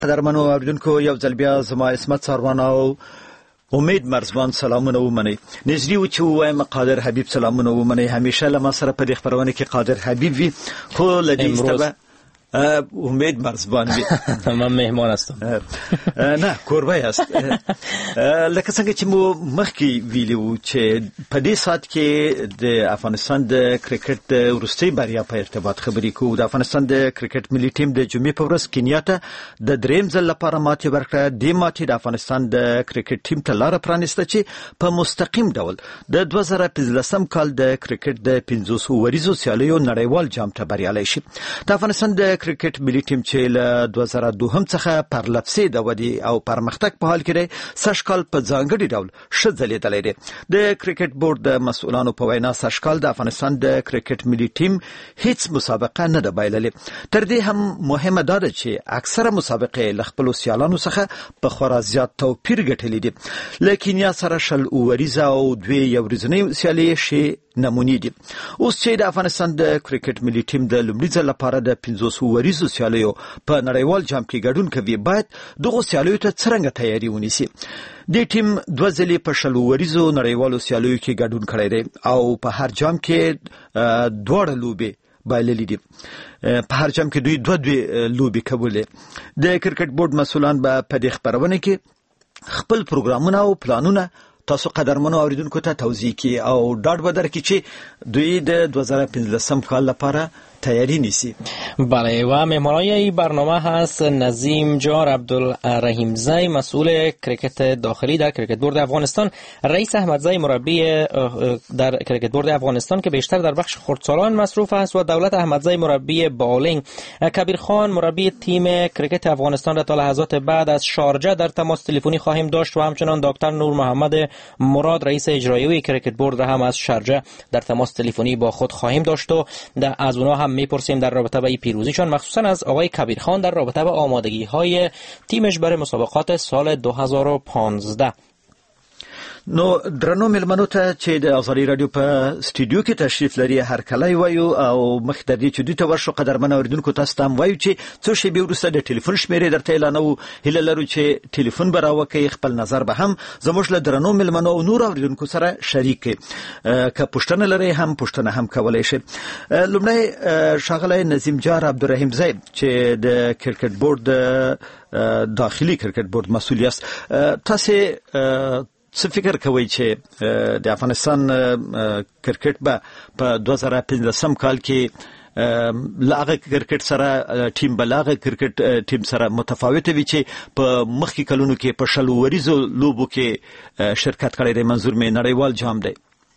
قدرمنو اوریدونکو یو ځل بیا زما اسمت ساروان او امید مرزبان سلامونه ومنئ. نږدې و چې ووایم قادر حبیب سلامونه ومنئ. همیشه له ما سره په دې خپرونه کې قادر حبیب وي، خو له دې ستبه امید مرزبان وي. من مهمان هستم. نه کوربه است. لکه څنګه چې مو مخکې ویلو چې په دې سات کې د افغانستان د کرکټ د وروستۍ بریا په ارتباط خبرې کوو. د افغانستان د کرکټ ملي ټیم د جمعې په ورځ کینیا ته د دریم ځل لپاره ماتې ورکړه. دې ماتې د افغانستان د کرکټ ټیم ته لاره پرانیسته چې په مستقیم ډول د 2015 کال د کرکټ د 500 وریزو سیالیو نړیوال جام ته بریالی شي. د افغانستان د کرکټ ملي ټیم چې له 2002 څخه پر لپسې د ودی او پرمختګ په حال کې دی، سږکال په ځانګړي ډول ښه ځلېدلی دی. د کرکټ بورډ د مسؤلانو په وینا سږکال د افغانستان د کرکټ ملي ټیم هیڅ مسابقه نه ده بایللې. تر دې هم مهمه ده چې اکثره مسابقې له خپلو سیالانو څخه په خورا زیات توپیر ګټلې دي. له کینیا سره 20 وریزه او 2 یو ورځنۍ سیالۍ شي نمونې دي. اوس چې د افغانستان د کرکټ ملي ټیم د لومړي ځل لپاره د 500 وریزو سیالیو په نړیوال جام کې ګډون کوي، باید دغه سیالیو ته څرنګه تیاری ونیسي. د ټیم 2 ځلې په 20 وریزو نړیوالو سیالیو کې ګډون کړی دی او په هر جام کې 2 لوبې بایللې دي. په هر جام کې دوی 2 لوبې کولې. د کرکټ بورډ مسؤلان به په دې خبرونه کې خپل پروګرامونه او پلانونه تاسو قدرمنو اوریدونکو ته توضیح کی او ډاډ بدر کی چې دوی د 2015 کال لپاره تیاری نیسی. بله، و مهمانای این برنامه هست نظیم جار عبدالرحیمزی، مسئول کرکت داخلی در کرکت بورد افغانستان، رئیس احمدزی مربی در کرکت بورد افغانستان که بیشتر در بخش خردسالان مصروف است، و دولت احمدزی مربی بالینگ، کبیر خان مربی تیم کرکت افغانستان را تا لحظات بعد از شارجه در تماس تلفنی خواهیم داشت، و همچنان دکتر نور محمد مراد رئیس اجرایی کرکت بورد را هم از شارجه در تماس تلفنی با خود خواهیم داشت و از اونها هم میپرسیم در رابطه با این پیروزیشان، مخصوصا از آقای کبیر خان در رابطه با آمادگی های تیمش برای مسابقات سال 2015. نو درنو ملمنو ته چې د ازادي رادیو په سټوډیو کې تشریف لري هر کله وایو او مخددي چې دوی ته ورشو قدرمن اوریدونکو تاسو ته وایو چې څو شی به ورسته د ټلیفون شمیرې درته اعلانو. هله لرو چې ټلیفون براوکه خپل نظر به هم زموږ له درنو ملمنو او نور اوریدونکو سره شریک که پښتنه لري هم پښتنه هم کولای شي. لومړی شاغله نظیم جار عبدالرحیمزی چې د کرکټ بورډ داخلي کرکټ بورډ مسؤل است، تاسو څه فکر کوي چې د افغانستان کرکټ به په 2015 کال کې لاغه کرکټ سره ټیم بلاغه کرکټ ټیم سره متفاوت وي چې په مخکې کلونو کې په 20 وریزو لوبو کې شرکت کړی دی؟ منظور مې نړیوال جام دی.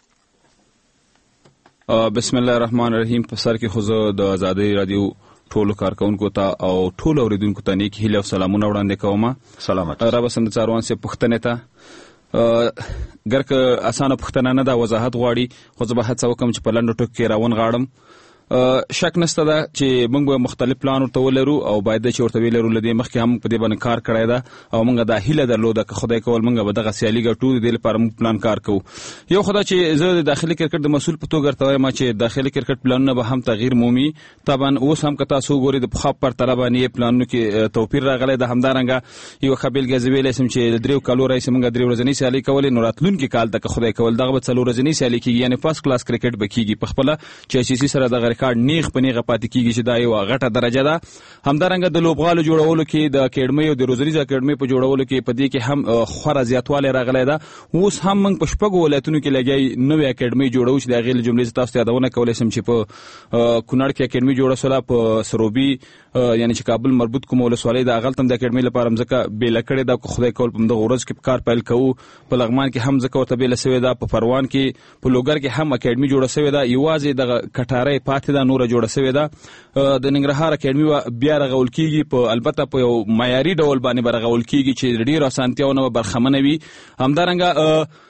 بسم الله الرحمن الرحیم. په سر کې خو زه د ازادي رادیو ټولو کارکونکو ته او ټولو اوریدونکو ته نیک هیله او سلامونه وړاندې کوم. سلامات. را بسند څاروان سي پښتنه ته ګرکه اسانه پښتنه نه دا وضاحت غواړي، خو زه به هڅه وکم چې په لنډو ټکو کې راون غاړم. شک نشته ده چې موږ به مختلف پلان ورته ولرو او باید چې ورته ولرو. لدې مخکې هم په دې باندې کار کړی ده او موږ دا هیله درلوده که خدای کول موږ به دغه سیالي ګټو. د دې لپاره موږ پلان کار کوو. یو خدای چې زه د داخلي کرکټ د مسؤل په توګه ورته وایم چې داخلي کرکټ پلانونه به هم تغییر مومي. طبعا اوس هم که تاسو ګورئ د پخوا پر طلبانې پلانونو کې توپیر راغلی ده. همدارنګه یو خبیل غزویل اسم چې د 3 کالو راځي موږ 3 ورځنۍ سیالي کولې، نو راتلونکي کال ته خدای کول دغه به 4 ورځنۍ سیالي کیږي، یعنی فرست کلاس کرکټ به کیږي. په خپل چې سیسي سره دغه ریکارډ نیغ پنیغه پاتې کیږي چې دا یو غټه درجه ده. همدارنګه د لوبغالو جوړولو کې د اکیډمي او د روزریز اکیډمي په جوړولو کې په دې کې هم خورا زیاتوالی راغلی ده. اوس هم موږ په شپږو ولایتونو کې لګي نوې اکیډمي جوړو چې د هغې له جملې تاسو یادونه کولی شم چې په کونړ کې اکیډمي جوړه شوله، په سروبي یعنی چې کابل مربوط کوم ولسوالۍ د هغلته هم د اکیډمي لپاره مځکه بیله کړې ده. خدای کول په دغه ورځ کې کار پیل کوو. په لغمان کې هم ځکه ورته بیله سوې ده، په پروان کې په لوګر کې هم اکیډمي جوړه سوې ده. یوازې دغه کټارۍ پاتې ده، نوره جوړه سوې ده. د ننګرهار اکیډمي بیا رغول کیږي، په البته په یو معیاري ډول باندې رغول کیږي چې ډېر اسانتیاونه برخمنه وي. همدارنګه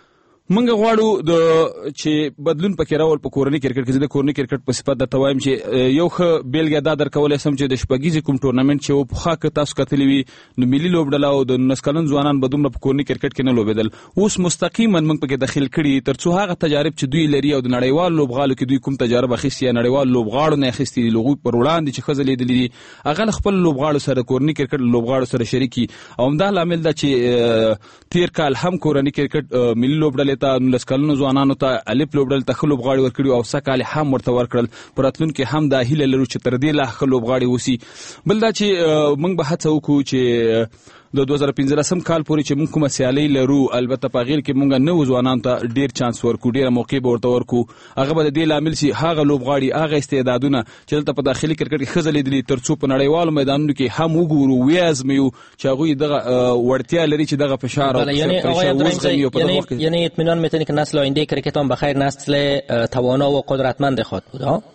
منګه غواړو د چې بدلون پکې راول په کورنۍ کرکټ کې. د کورنۍ کرکټ په صفت د توایم چې یو ښه بیلګه دا درکولای سم چې د شپږیزې کوم ټورنمنت چې په خاکه تاسو کتلی وي نو ملي لوبډله او د 19 کلن ځوانان به دومره په کورنۍ کرکټ کې نه لوبېدل. اوس مستقیما موږ پکې داخل کړي ترڅو هغه تجارب چې دوی لري او د نړیوال لوبغالو کې دوی کوم تجربه اخیستي نړیوال لوبغاړو نه اخیستي لوګو پر وړاندې چې خزلې دي هغه خپل لوبغاړو سره کورنۍ کرکټ لوبغاړو سره شریکي او همدا لامل دا چې تیر کال هم کورنۍ کرکټ ملي لوبډلې ته 19 کلن ځوانانو ته الف لوبډل ته خلوب غاړي ورکړي او سکهال هم ورته ورکړل. پراتلونکو هم د هیله لرو چې تر دې لا خلوب غاړي وسی. بل دا چې موږ به هڅه وکړو چې د 2015 کال پورې چې موږ کومه سیالي لرو البته په غیر کې موږ نو ځوانانو ته ډیر چانس ورکو ډیر موقع به ورته ورکو. هغه به د دې لامل سي هغه لوبغاړي هغه استعدادونه چې دلته په داخلي کرکټ کې خزلې دي ترڅو په نړیوالو میدانونو کې هم وګورو ویازمو چې هغه دغه وړتیا لري چې دغه فشار او یعنی اطمینان میتونی که نسل آینده کرکت هم بخیر نسل توانا و قدرتمند خواهد بود. ها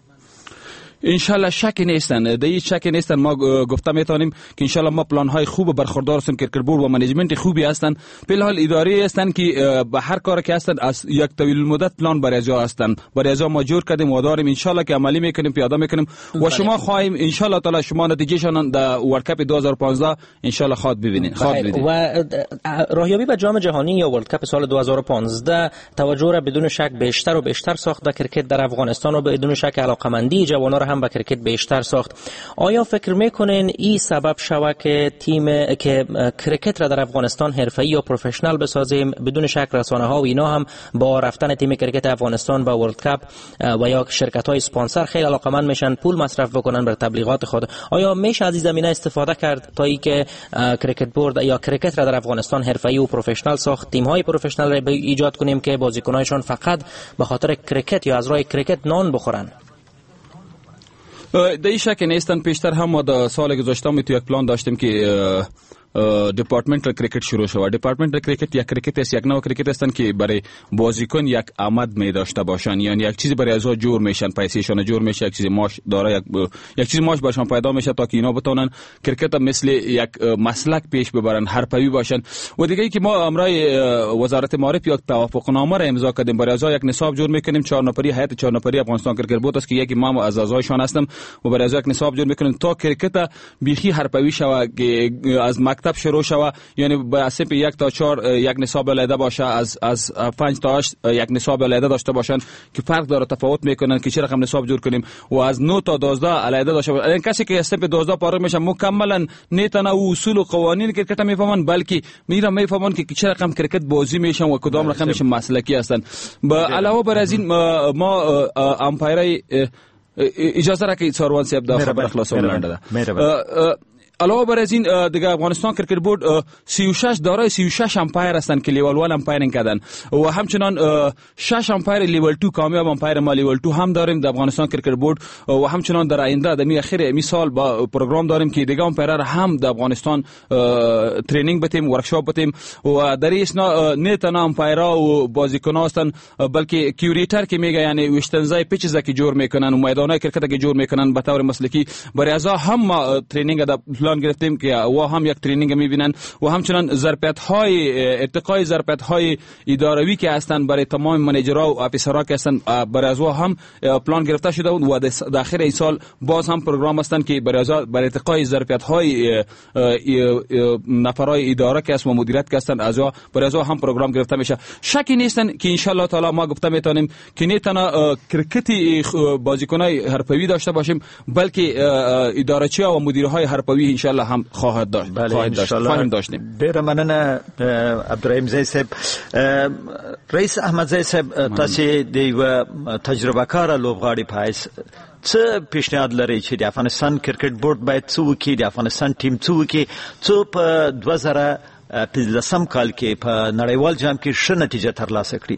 انشالله شکی نیستن در این شکی نیستن. ما گفته میتونیم که انشالله ما پلان های خوب برخوردار هستیم کرکٹ بورد و منیجمنت خوبی هستن. به الحال اداره هستن که به هر کار که هستن از یک طویل المدت پلان برای اجرا هستن. برای اجرا ما جور کردیم و داریم انشالله که عملی میکنیم پیاده میکنیم و شما خواهیم انشالله تعالی شما نتیجهشان در ورلد کاپ 2015 انشالله خواهد ببینید. و راهیابی به جام جهانی یا ورلد کاپ سال 2015 توجه را بدون شک بیشتر و بیشتر ساخت در کرکت در افغانستان و بدون شک علاقمندی جوانان هم به کرکت بیشتر ساخت. آیا فکر میکنین این سبب شود که تیم که کرکت را در افغانستان حرفه‌ای یا پروفشنال بسازیم؟ بدون شک رسانه ها و اینا هم با رفتن تیم کرکت افغانستان به ورلد کاپ و یا شرکت های اسپانسر خیلی علاقمند میشن پول مصرف بکنن بر تبلیغات خود. آیا میشه از این زمینه استفاده کرد تا اینکه کرکت بورد یا کرکت را در افغانستان حرفه‌ای و پروفشنال ساخت؟ تیم های پروفشنال را ایجاد کنیم که بازیکنایشان فقط به خاطر کرکت یا از راه کرکت نان بخورن؟ در این شک نیستن. پیشتر هم ما در سال گذشته تو یک پلان داشتیم که دیپارتمنتال کرکت شروع شود. دیپارتمنتال کرکت یک کرکت است، یک نوع کرکت هستند که برای بازیکن یک آمد می داشته باشن، یعنی یک چیزی برای ازا جور میشن، پیسهشون جور میشه، یک چیز ماش داره، یک چیز ماش برشون پیدا میشه تا که اینا بتونن کرکت مثل یک مسلک پیش ببرن، حرفه‌ای باشن. و دیگه ای که ما امرای وزارت معارف یک توافقنامه را امضا کردیم، برای ازا یک نصاب جور میکنیم. 4 نفری هیئت 4 نفری افغانستان کرکت بورد است که یکی ما از اعضایشان هستم و برای ازا یک نصاب جور میکنیم تا کرکت بیخی حرفه‌ای شوه که از مکتب شروع شوه، یعنی با اساس 1 تا 4 یک نصاب علیحده باشه، از 5 تا 8 یک نصاب علیحده داشته باشن که فرق داره، تفاوت میکنن که چه رقم نصاب جور کنیم، و از 9 تا 12 علیحده داشته باشن. این کسی که اساس 12 فارغ میشه مکملا نه تنها اصول و قوانین کرکت میفهمن، بلکه میفهمن که چه رقم کرکت بازی میشن و کدام رقم میشه مسلکی هستن. با علاوه بر از این ما امپایرای اجازه را که ساروان صاحب دا خبر خلاصون لنده علاوه بر از این دیگه افغانستان کرکت بورد 36 دارای 36 امپایر هستند که لیول 1 امپایرینگ کردن و همچنان 6 امپایر لیول 2 کامیاب امپایر ما لیول 2 هم داریم در افغانستان کرکت بورد و همچنان در آینده در اخر می سال با پروگرام داریم که دیگه امپایر هم در افغانستان ترینینگ بتیم، ورکشاپ بتیم و در این نه تنها امپایرها و بازیکن‌ها هستند بلکه کیوریتر که میگه یعنی وشتنزای پیچز که جور میکنن و میدانای کرکت که جور میکنن به طور مسلکی. برای ازا هم ترینینگ در پلان گرفتیم که و هم یک ترینینگ میبینن و همچنان ظرفیت‌های ارتقای ظرفیت‌های اداروی که هستند برای تمام منیجرها و افیسرها که هستند برای از هم پلان گرفته شده و در آخر این سال باز هم پروگرام هستند که برای ارتقای ظرفیت‌های نفرای اداره که هست و مدیریت که هستند از برای از هم پروگرام گرفته میشه. شکی نیستن که ان شاء الله تعالی ما گفته میتونیم که نه تنها کرکتی بازیکنای حرفه‌ای داشته باشیم بلکه اداره‌چی‌ها و مدیرهای حرفه‌ای ان شاء الله هم خواهد داشت. خواهیم داشتیم. ډیره مننه عبدالرحیم زئی صاحب. رئیس احمد زئی صاحب، تاسو د یو تجربه کار لوبغاړي په حیث څه پیشنهاد لري چې د افغانستان کرکټ بورد باید څه وکړي، د افغانستان ټیم څه وکړي څو په 2015 کال کې په نړیوال جام کې ښه نتیجه ترلاسه کړي؟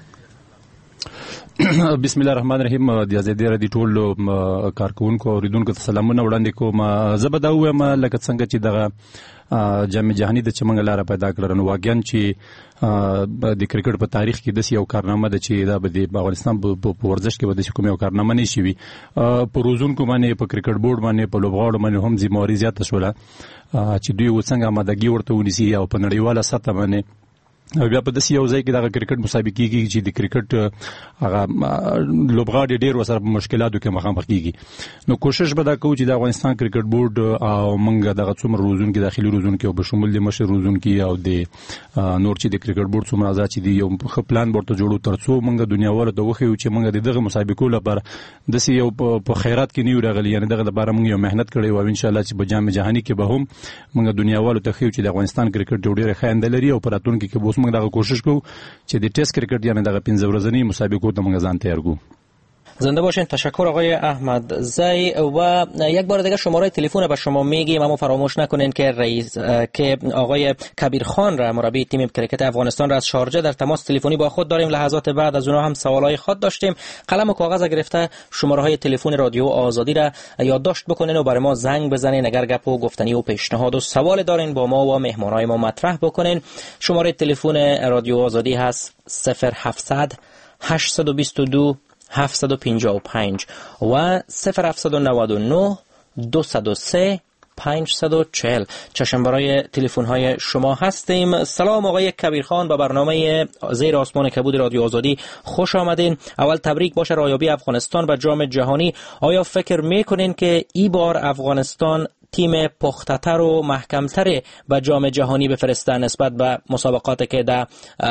بسم الله الرحمن الرحیم. د ازادي رادیو ټول کارکونکو او اوریدونکو ته سلامونه وړاندې کوم. زه به دا وایم لکه څنګه چې دغه جام جهاني د چمنګ لاره پیدا کړل نو واقعا چې د کرکټ په تاریخ کې د یو کارنامه ده چې دا به د افغانستان په ورزش کې به د کوم یو کارنامه نشي وي. په روزونکو باندې په کرکټ بورډ باندې په لوبغاړو باندې هم ذمہواری زیاته شوله چې دوی وڅنګه آمادګي ورته ونیسي او په نړیواله سطح باندې بیا په داسې یو ځای کې د کرکټ مسابقې کېږي چې د کرکټ هغه لوبغاړي ډېر ورسره په مشکلاتو کې مخامخ کېږي. نو کوشش به دا کوو چې د افغانستان کرکټ بورډ او موږ دغه څومره روزونکي داخلي روزونکي او به شمول د مشر روزونکي او د نور چې د کرکټ بورډ څومره اعضا چې دي یو ښه پلان ورته جوړو ترڅو موږ د دنیاوالو ته وښیو چې موږ د دغه مسابقو لپاره داسې یو په خیرات کې نه یو راغلي، یعنې دغه لپاره موږ یو مهنت کړی او انشاءالله چې په جام جهاني کې به هم موږ دنیاوالو ته ښیو چې د افغانستان کرکټ یو ډېره ښه آینده لري او په راتلونکي کې به موږ دغه کوشش کوو چې د ټیسټ کرکټ یعنی دغه 15 ورځنی مسابقو ته موږ ځان تیار کوو. زنده باشین. تشکر آقای احمد زی. و یک بار دیگه شماره تلفن به شما میگیم، اما فراموش نکنین که آقای کبیر خان را مربی تیم کرکت افغانستان را از شارجه در تماس تلفنی با خود داریم. لحظات بعد از اونها هم سوالای خود داشتیم. قلم و کاغذ گرفته شماره های تلفن رادیو آزادی را یادداشت بکنین و برای ما زنگ بزنین. اگر گپ و گفتنی و پیشنهاد و سوال دارین با ما و مهمانای ما مطرح بکنین. شماره تلفن رادیو آزادی هست 0700 822 755 و 0799 203 540. چشم برای تلفن های شما هستیم. سلام آقای کبیرخان، به برنامه زیر آسمان کبود رادیو آزادی خوش آمدین. اول تبریک باشه رایابی افغانستان به جام جهانی. آیا فکر میکنین که این بار افغانستان تیم پخته‌تر و محکم‌تر به جام جهانی بفرسته نسبت به مسابقاتی که در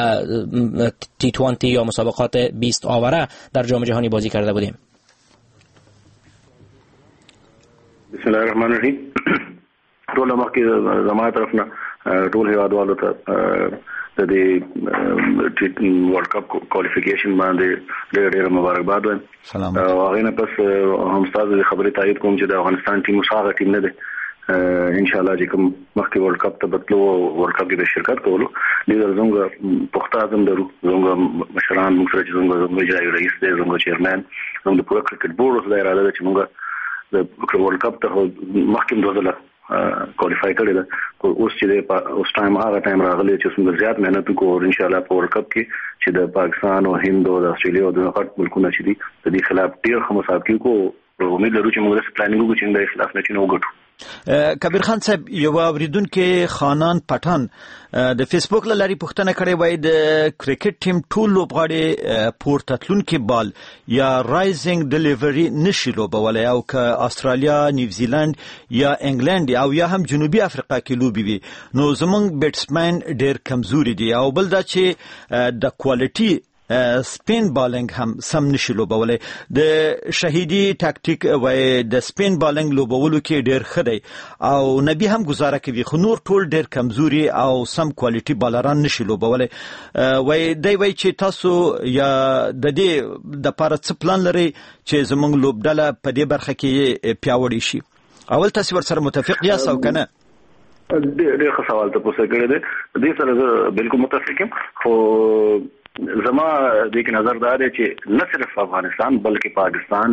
T20 یا مسابقات 20 آوره در جام جهانی بازی کرده بودیم؟ بسم الله الرحمن الرحیم. ټول مخکې زما طرف نه ټول هیوادوالو ته د دې ورلد کپ کوالیفیکیشن باندې ډېر مبارکباد وایم. سلام. هغه نه پس هم تاسو خبرې تایید کوم چې د افغانستان ټیم هغه ټیم نه دی ان شاء الله چې کوم مخکې ورلد کپ ته بتلو ورلد کپ کې د شرکت کولو لیدر زموږ پخته اعظم درو زموږ مشران موږ سره چې زموږ اجرایي رئیس دی زموږ چیرمن زموږ پوره کرکټ بورډ اوس د اراده ده چې موږ د ورلد کپ ته مخکې دوزله کوالیفای کړی ده. اوس چې اوس ټایم هغه ټایم راغلی چې څومره زیات مهنت وکړو ان شاء الله په ورلد کپ کې چې د پاکستان او هند او د استرالیا او د غټ ملکونو چې دي د دې خلاف ډېر ښه مسابقې کو امید لرو چې موږ د پلانینګ وکړو چې د خلاف نه وګټو. کبیر خان صاحب یو اوریدونکو خانان پټان د فیسبوک لاري پوښتنه کړې وای د کرکټ ټیم ټول لوبغاړي پورتتلونکو بال یا رایزینګ ډیلیوري نشي لوبولای او که استرالیا نیوزیلند یا انګلند او یا هم جنوبي افریقا کې لوبي وي نو زمونږ بیټسمن ډېر کمزوري دي او بل دا چې د کوالټي سپین بالنګ هم سم نشي لوبولای. د شهیدی تاکتیک وای د سپین بالنګ لوبولو کې ډېر خدای او نبی هم گزاره کوي خو نور ټول ډېر کمزوري او سم کوالټي بالران نشي لوبولای. وای دی وای چې تاسو یا د دې د پاره څه پلان لري چې زمونږ لوبډله په دې برخه کې پیاوړی شي؟ اول تاسو ورسره متفق یاست او کنه؟ ډېر ښه سوال ته پوښتنه کړې ده. دې سره زه بالکل متفق یم خو زما د کې نظر دا دی چې نه صرف افغانستان بلکې پاکستان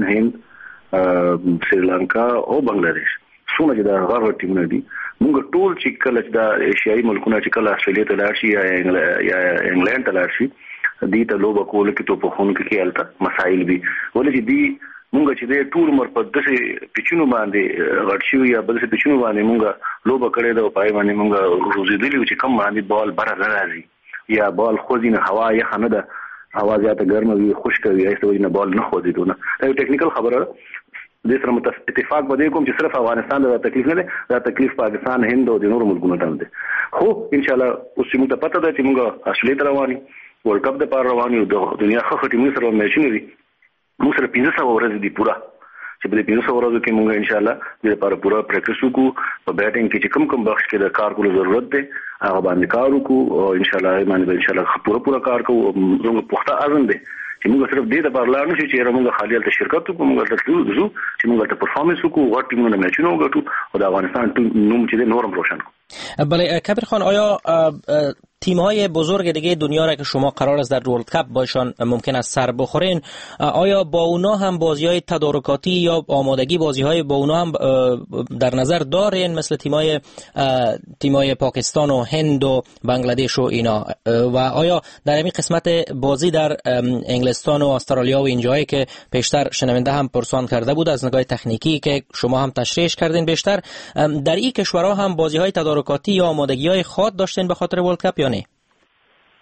هند سریلانکا او بنگلاديش څومره د غرب ټیمونه دي موږ ټول چې کله د ایشیایي ملکونو چې کله استرالیا ته لاړ شي یا انګلند ته لاړ شي دې ته لوب کول کې ته په خون کې الته مسائل دي ولې چې دي موږ چې د ټول عمر په دغه پچونو باندې غړشي یا بل څه پچونو باندې موږ لوب کړې ده او پای باندې موږ روزيدلی چې کم باندې بال بره راځي یا بال خوځینه هوا یا نه ده هوا زیاته ګرمه وي خشک وي ایسته وي نه بال نه خوځیدونه دا یو ټیکنیکل خبره د سره اتفاق بده کوم چې صرف افغانستان دا تکلیف نه ده دا تکلیف پاکستان هند او د نورو ملکونو ته ده. خو ان شاء الله اوس موږ ته پته ده چې موږ استرالیا ته رواني ورلد کپ د پاره رواني د دنیا خو ټیمونو سره میچونه دي موږ سره 1500 ورځې دي پورا چې په دې 1500 ورځو کې موږ ان شاء الله د لپاره پورا پریکټیس وکړو په بیټینګ کې چې کوم بخش کې د کار کولو ضرورت دی هغه باندې کار وکړو او ان شاء الله باندې ان شاء الله پورا کار کوو. موږ پخته اذن دی چې موږ صرف دې د بارلار نشي چې موږ خالي ته شرکت وکړو موږ ته زو چې موږ ته پرفارمنس وکړو غوړ ټیمونه میچونه وګټو او د افغانستان نوم چې نورم روشن کو. بله کبیر خان، آیا تیم‌های بزرگ دیگه دنیا را که شما قرار است در ورلد کپ باشان ممکن است سر بخورین، آیا با اونا هم بازی‌های تدارکاتی یا آمادگی بازی‌های با اونا هم در نظر دارین مثل تیم‌های پاکستان و هند و بنگلادش و اینا؟ و آیا در این قسمت بازی در انگلستان و استرالیا و اینجایی که پیشتر شنونده هم پرسان کرده بود از نگاه تکنیکی که شما هم تشریحش کردین بیشتر، در این کشورها هم بازی‌های تدارکاتی یا آمادگی‌های خاص داشتین به خاطر ورلد کپ یا نه؟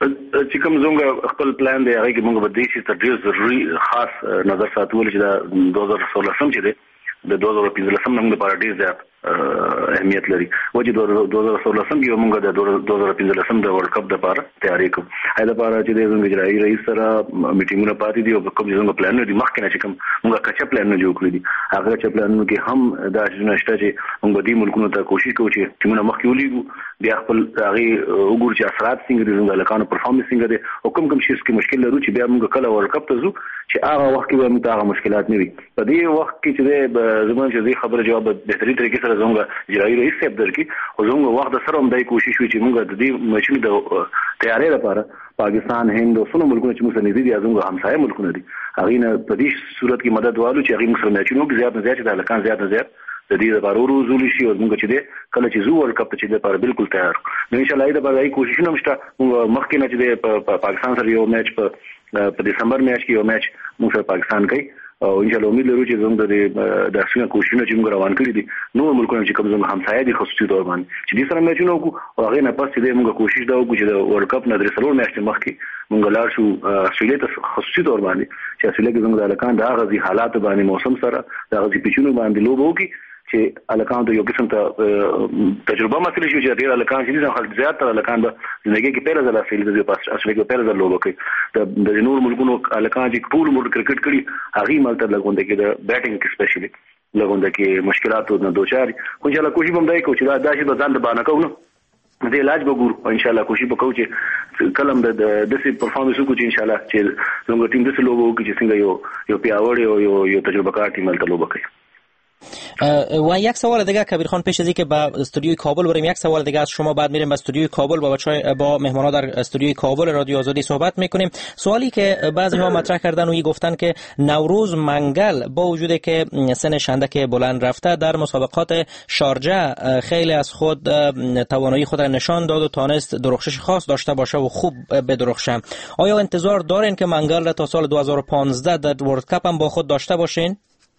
چې کوم زموږ خپل پلان دی هغه کې موږ به د دې ته ډېر ضروري خاص نظر ساتو چې دا 2016 چې دی د 2015 نوم لپاره ډېر زیات اهمیت لري. وجه 2016 کې موږ د 2015 د ورلد کپ لپاره تیاری کوو. هغه لپاره چې د اجرایي رئیس سره میټینګونه پاتې دي او کوم څنګه پلان دي مخکې نه چې کوم موږ کچا پلان نه جوړ کړی دي هغه چې پلانونه کې هم دا نشته چې موږ د ملکونو ته کوشش کوو چې ټیمونه مخکې ولېږو بیا خپل هغه وګورو چې اثرات څنګه دي زموږ لکانو پرفارمنس څنګه دي او کوم شي کې مشکل لرو چې بیا موږ کله ورلد کپ ته ځو چې هغه وخت کې موږ هغه مشکلات نه وي. په دې وخت کې چې زموږ چې خبره جواب بهتري طریقې سره زموږ اجرایي رئیس صاحب درکې او زموږ وخت سره هم دای کوشش وکړي چې موږ د دې مچونو د تیاری لپاره پاکستان هند او څو ملکونه چې موږ سره نږدې دي زموږ همسایه ملکونه دي هغه نه په دې صورت کې مدد والو چې هغه موږ سره مچونو کې زیات نه زیات د لکان زیات نه زیات د دې لپاره ورزول شي او موږ چې د کله چې زو ورلد کپ چې لپاره بالکل تیار نو ان شاء الله دا به کوششونه مشته موږ مخکې نه چې د پاکستان سره یو میچ په دسمبر میچ کې یو میچ موږ سره پاکستان کوي او ان شاء الله امید لرو چې زموږ د اصلي کوششونه چې موږ روان کړی دي نو ملکونه چې کوم زموږ همسایه دي خصوصي تور باندې چې دې سره میچونه وکړو او هغه نه پس چې موږ کوشش دا وکړو چې د ورلد کپ نه درې سلور میچ مخکې موږ لاړ شو استرالیا ته خصوصي تور باندې چې استرالیا کې زموږ د الکان د هغه حالات باندې موسم سره د هغه پیچونو باندې لوب وکړي چې الکان ته یو قسم ته تجربه مسله شي چې ډیر الکان چې خلک زیات تر الکان د زندګي کې پیل ځله فیل د پاس اصلي کې پیل ځله لوب کوي د نور ملکونو الکان چې ټول ملک کرکټ کړي هغه مالته لګوند کې د بیټینګ کې سپیشلی لګوند کې مشکلات نه دوچار خو ان شاء الله کوشش هم دای کو چې دا شي ځان د باندې کوو د علاج به ګورو ان شاء الله کوشش وکړو چې کلم د دسي پرفارمنس وکړو چې ان شاء الله چې زموږ ټیم دسي لوب وکړي چې څنګه یو پیاوړی او یو تجربه کار ټیم مالته لوب کوي. و یک سوال دیگه کبیر خان پیش از اینکه به استودیوی کابل بریم یک سوال دیگه از شما بعد میریم به استودیوی کابل با مهمانان در استودیوی کابل رادیو آزادی صحبت میکنیم. سوالی که بعضی ها مطرح کردن و گفتن که نوروز منگل با وجودی که سنش اندک بلند رفته در مسابقات شارجه خیلی از خود توانایی خود را نشان داد و تانست درخشش خاص داشته باشه و خوب بدرخشه. آیا انتظار دارین که منگل را تا سال 2015 در ورلد کپ هم با خود داشته باشین؟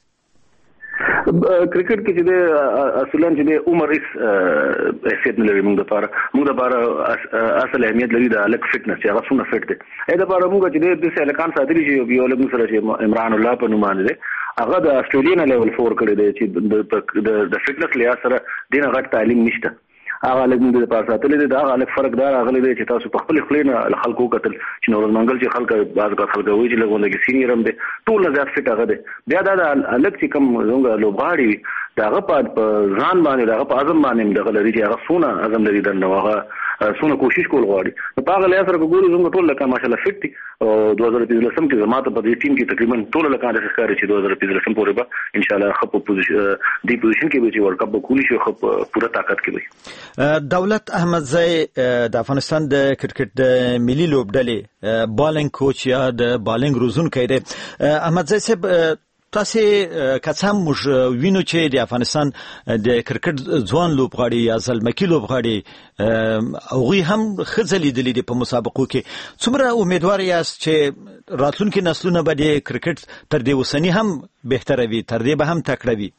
کرکټ کې چې د اصلا چې د عمر هیڅ حیثیت نه لري موږ لپاره اصل اهمیت لري د الک فټنس چې هغه څونه فټ دی. دا لپاره موږ چې د الکان ساتلی چې یو له سره چې عمران الله په نوم باندې هغه د استرالیا نه لیول 4 کړی دی چې د فټنس لیا سره دینه غټ تعلیم نشته هغه لږ موږ د پاساتل دي دا هغه فرق دار هغه دی چې تاسو په خپل خلینو خلکو قتل چې نور منګل چې خلک بعض خلک وایي چې لګونه کې سینیرم دي ټول زیات فټ هغه دی بیا دا الک چې کوم زنګ لوبغاړي داغه په ځان باندې داغه په اعظم باندې دغه لري چې هغه سونه اعظم لري د نوغه سونه کوشش کول غواړي نو هغه لیا سره ګورو زنګ ټول لکه ماشاءالله فټ دي او 2015 کې زماته په دې ټیم کې تقریبا ټول لکه د ښکاري چې 2015 پورې به ان شاء الله خپ دی پوزیشن کې به چې ورلد کپ کولی شي خپ پوره طاقت کې وي. دولت احمدزی د افغانستان د کرکټ د ملي لوبډلې بالینګ کوچ یا د بالینګ روزونکی دی. احمدزی صاحب تاسو کڅم موږ وینو چې د افغانستان د کرکټ ځوان لوبغاړي یا زلمکی لوبغاړي هغه هم خځلې دي په مسابقو کې څومره امیدوار یاست چې راتلونکي نسلونه به د کرکټ تر دې وسنی هم بهتره وي تر دې به هم تکړه وي؟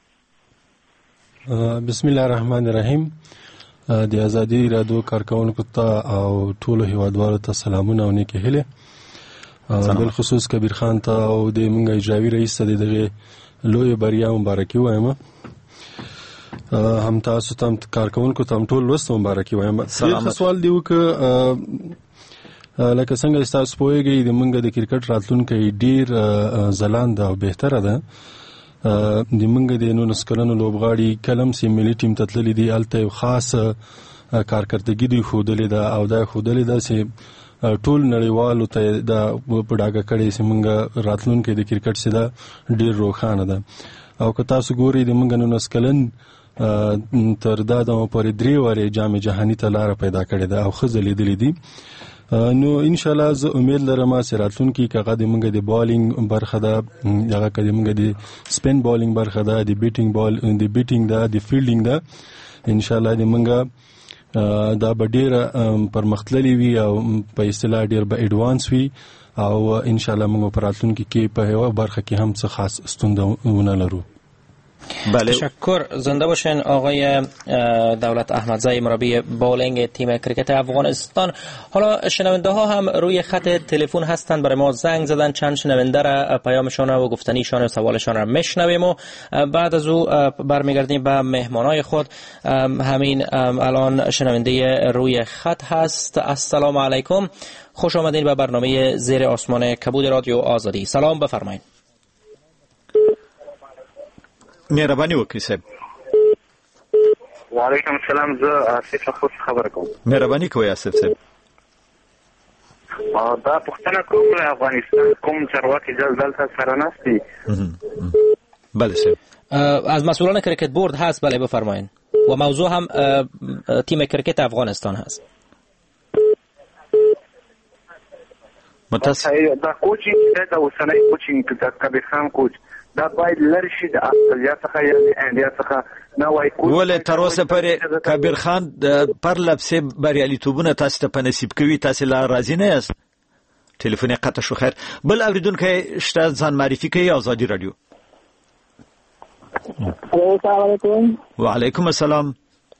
بسم الله الرحمن الرحیم. د ازادي رادیو کارکونکو ته او ټولو هیوادوالو ته سلامونه او نیکه هیله. بل خصوص کبیر خان ته او د منګ اجرایي رئیس ته دغه لوی بریا مبارکي وایم. هم تاسو ته کارکونکو ته ټول وست مبارکي وایم. سوال دی وک لکه څنګه تاسو پوهیږئ د منګ د کرکټ راتلونکي ډیر ځلاند او بهتره ده. د منګ د 19 کلنو لوبغاړي کلم سي ملي ټیم ته تللی دی الته خاص کارکردګي دی خودلې ده او دا خودلې ده چې ټول نړیوالو ته دا پډاګه کړي چې موږ راتلونکي د کرکټ سره ډیر روښانه ده او که تاسو ګورئ د موږ نو نسکلن تر دا د پورې 3 واره جام جهاني ته لار پیدا کړې ده او خزلې دي دي. نو ان شاء الله زه امید لرم چې راتلونکي کغه د موږ د بالینګ برخه ده هغه کده موږ د سپین بالینګ برخه ده د بیټینګ ده د فیلډینګ ده ان شاء الله د موږ دا به ډیر پرمختللی وي او په اصطلاح ډیر به ایڈوانس وي او ان شاء الله موږ په راتلونکي کې په یو برخه کې هم څه خاص ستوندونه لرو. بله. تشکر. زنده باشین آقای دولت احمدزی مربی بولینگ تیم کرکت افغانستان. حالا شنونده ها هم روی خط تلفن هستند، برای ما زنگ زدن. چند شنونده را پیامشان و گفتنیشان و سوالشان را میشنویم و بعد از او برمیگردیم به مهمانای خود. همین الان شنونده روی خط هست. السلام علیکم، خوش آمدین به برنامه زیر آسمان کبود رادیو آزادی. سلام، بفرمایید. مهرباني وکړئ صاحب. وعلیکم السلام، زه آصف خو خبره کوم. مهرباني کوئ آصف صاحب. دا پښتنه کوم افغانستان کوم چارواکي دلته سره نستي. بله صاحب. از مسئولان کرکت بورد هست. بله بفرمایید. و موضوع هم تیم کرکت افغانستان هست. دا کوچینګ دا اوسنۍ کوچینګ د کبیر خان کوچ دا باید لری شي د استرالیا څخه یا انډیا څخه نه وای کوچ. ولې تر اوسه پرې کبیر خان پر لپسې بریالیتوبونه تاسو ته په نصیب کوي، تاسو لا راضی نه یاست؟ ټلیفون قطع شو. خیر، بل اوریدونکو شته ځان معرفي کوي. آزادي رادیو. السلام علیکم. وعلیکم السلام.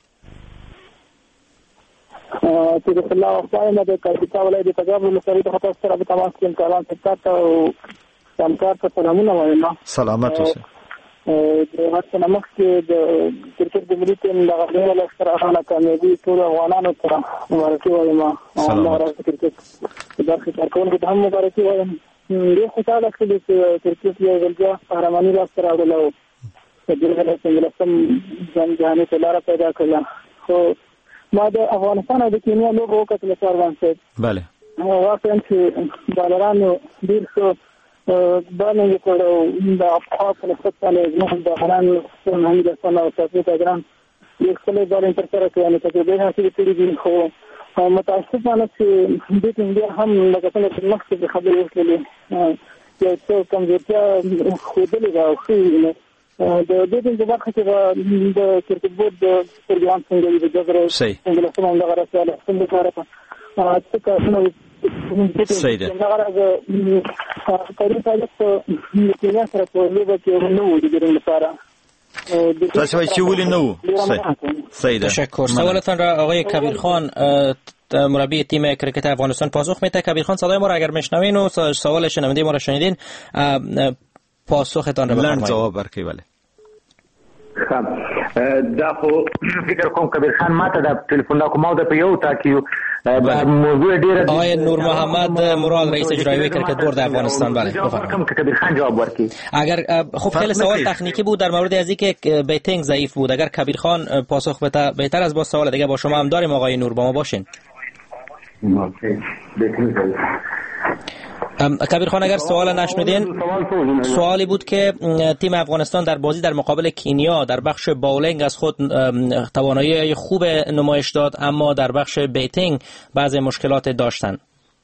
چې الله وفاینه د کاپیټا ولایت د تجارب مسری ته تاسو سره په تماس کې کلام تکاته او سمکار ته سلامونه وایم. سلامت اوسه. د وخت نمک کې د کرکټ د ملي ټیم د غړو له سره کامیابی ټول افغانانو ته مبارکي وایم. الله راځي کرکټ د کارکونکو ته هم مبارکي وایم. ډېر خوشاله شوم چې کرکټ یو ځل قهرماني لاسته راوړله او د دې څنګه سم جهاني ته لار پیدا کړه. خو ما د افغانستان او د کینیا لوبو وکړل سره. بله. واقعا چې بالرانو ډیر څه باندې کړو د افغان په نسبت باندې موږ د هران څخه نه د سنا او تاسو ته ګران یو څه بالر تر سره کوي چې به حاصل کړي دي. خو متاسفانه چې د انډیا هم لکه څنګه چې مخکې خبرې وکړلې یو څه کمزورتیا خوده ده. خو د دې د برخه کې د کرکټ بورډ د پروګرام څنګه د جګړې څنګه سمون د غراساله څنګه کار کوي چې کارونه صحیح ده. دا غره تاریخ د کینیا سره په لوبه کې نو د ګرین لپاره تاسو چې ولې نو. صحیح ده. تشکر. سوالتان را آقای کبیر خان مربی تیم کرکت افغانستان پاسخ میده. کبیر خان صدای ما را اگر میشنوین و سوال شنونده ما را شنیدین پاسختان را بفرمایید. جواب ورکړئ. بله. دا خو فکر کوم کبیر خان ماته د ټلیفون دا کومه د یو تاکیو موضوع ډیره آقای نور محمد مراد رئیس اجرایی کرکت بورد افغانستان. بله بفرمایید. کبیر خان جواب ورکړي. اگر خب خیلی سوال تکنیکی بود در مورد از اینکه بیتینگ ضعیف بود. اگر کبیر خان پاسخ بده بهتر از با سوال دیگه با شما هم داریم. آقای نور با ما باشین. کبیر خان اگر سوال نشنیدین، سوالی بود که تیم افغانستان در بازی در مقابل کینیا در بخش باولینگ از خود توانایی خوب نمایش داد، اما در بخش بیتینگ بعضی مشکلات داشتن.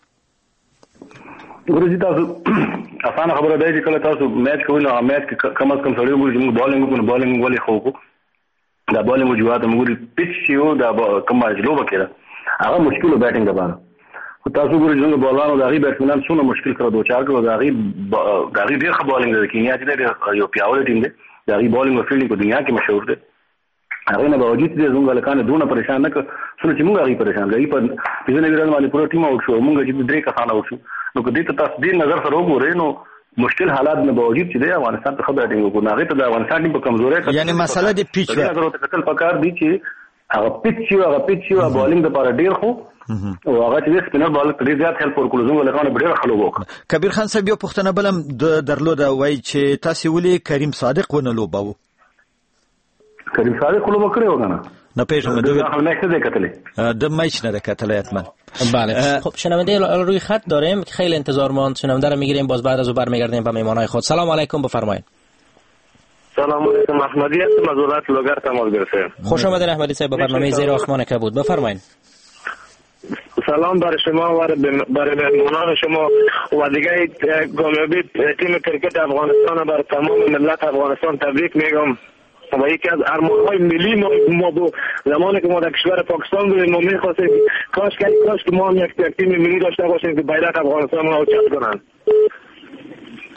ګورځي تاسو اسانه خبره ده چې کله تاسو میچ کوئ نو میچ کې کم از کم سړی وګورئ چې موږ بالینګ وکړو. بالینګ ولې خو دا بالینګ جوړه موږ پیچ یو دا کومه جلوه کړه هغه مشکل بیټینګ لپاره. تاسو ګورئ چې بالانو دغه بیټسمنان څونه مشکل کړو دوه چار کړو. دغه ډیر ښه بالینګ دی. کینیا چې یو پیاوړی ټیم دی. دغه بالینګ او فیلډینګ په دنیا کې مشهور دی. هغه نه باوجود دې زموږ لکانه دونه پریشان نه کړ څنګه چې موږ هغه پریشان کړی. په دې نه ویل باندې پوره ټیم او شو موږ چې درې کسانه وشو. نو کدی ته تاسو دې نظر سره وګورئ نو مشکل حالات نه باوجود چې د افغانستان په خبره ټینګ وکړو. هغه ته د افغانستان په کمزوري کې یعنی مسله د پیچ و هغه ته کتل پکار دي چې هغه پیچ یو بالینګ لپاره ډیر خو او هغه چې سپینر بال ته ډیر هیلپ ورکول. زموږ لکانه ډیر خلک وکړه. کبیر خان صاحب یو پښتنه بلم درلوده وای چې تاسو ولې کریم صادق ونه لوباو. کریم صادق لوبه کړی و کنه نه پیژنم د میچ نه کتلې د میچ نه کتلې حتما. بله. خب شنونده روی خط داریم که خیلی انتظار ماند. شنونده رو میگیریم باز بعد از او برمیگردیم به مهمانای خود. سلام علیکم بفرمایید. سلام علیکم. احمدی هستم از ولایت لوگر تماس گرفتم. خوش آمدید احمدی صاحب به برنامه زیر آسمان کبود. بفرمایید. سلام برای شما و برای مهمانان شما و دیگه کامیابی تیم کرکت افغانستان برای تمام ملت افغانستان تبریک میگم. و یکی از ارمان‌های ملی ما بود زمانی که ما در کشور پاکستان بودیم ما می‌خواستیم کاش که ما هم یک تیم ملی داشته باشیم که بیرق افغانستان رو اوچت کنن.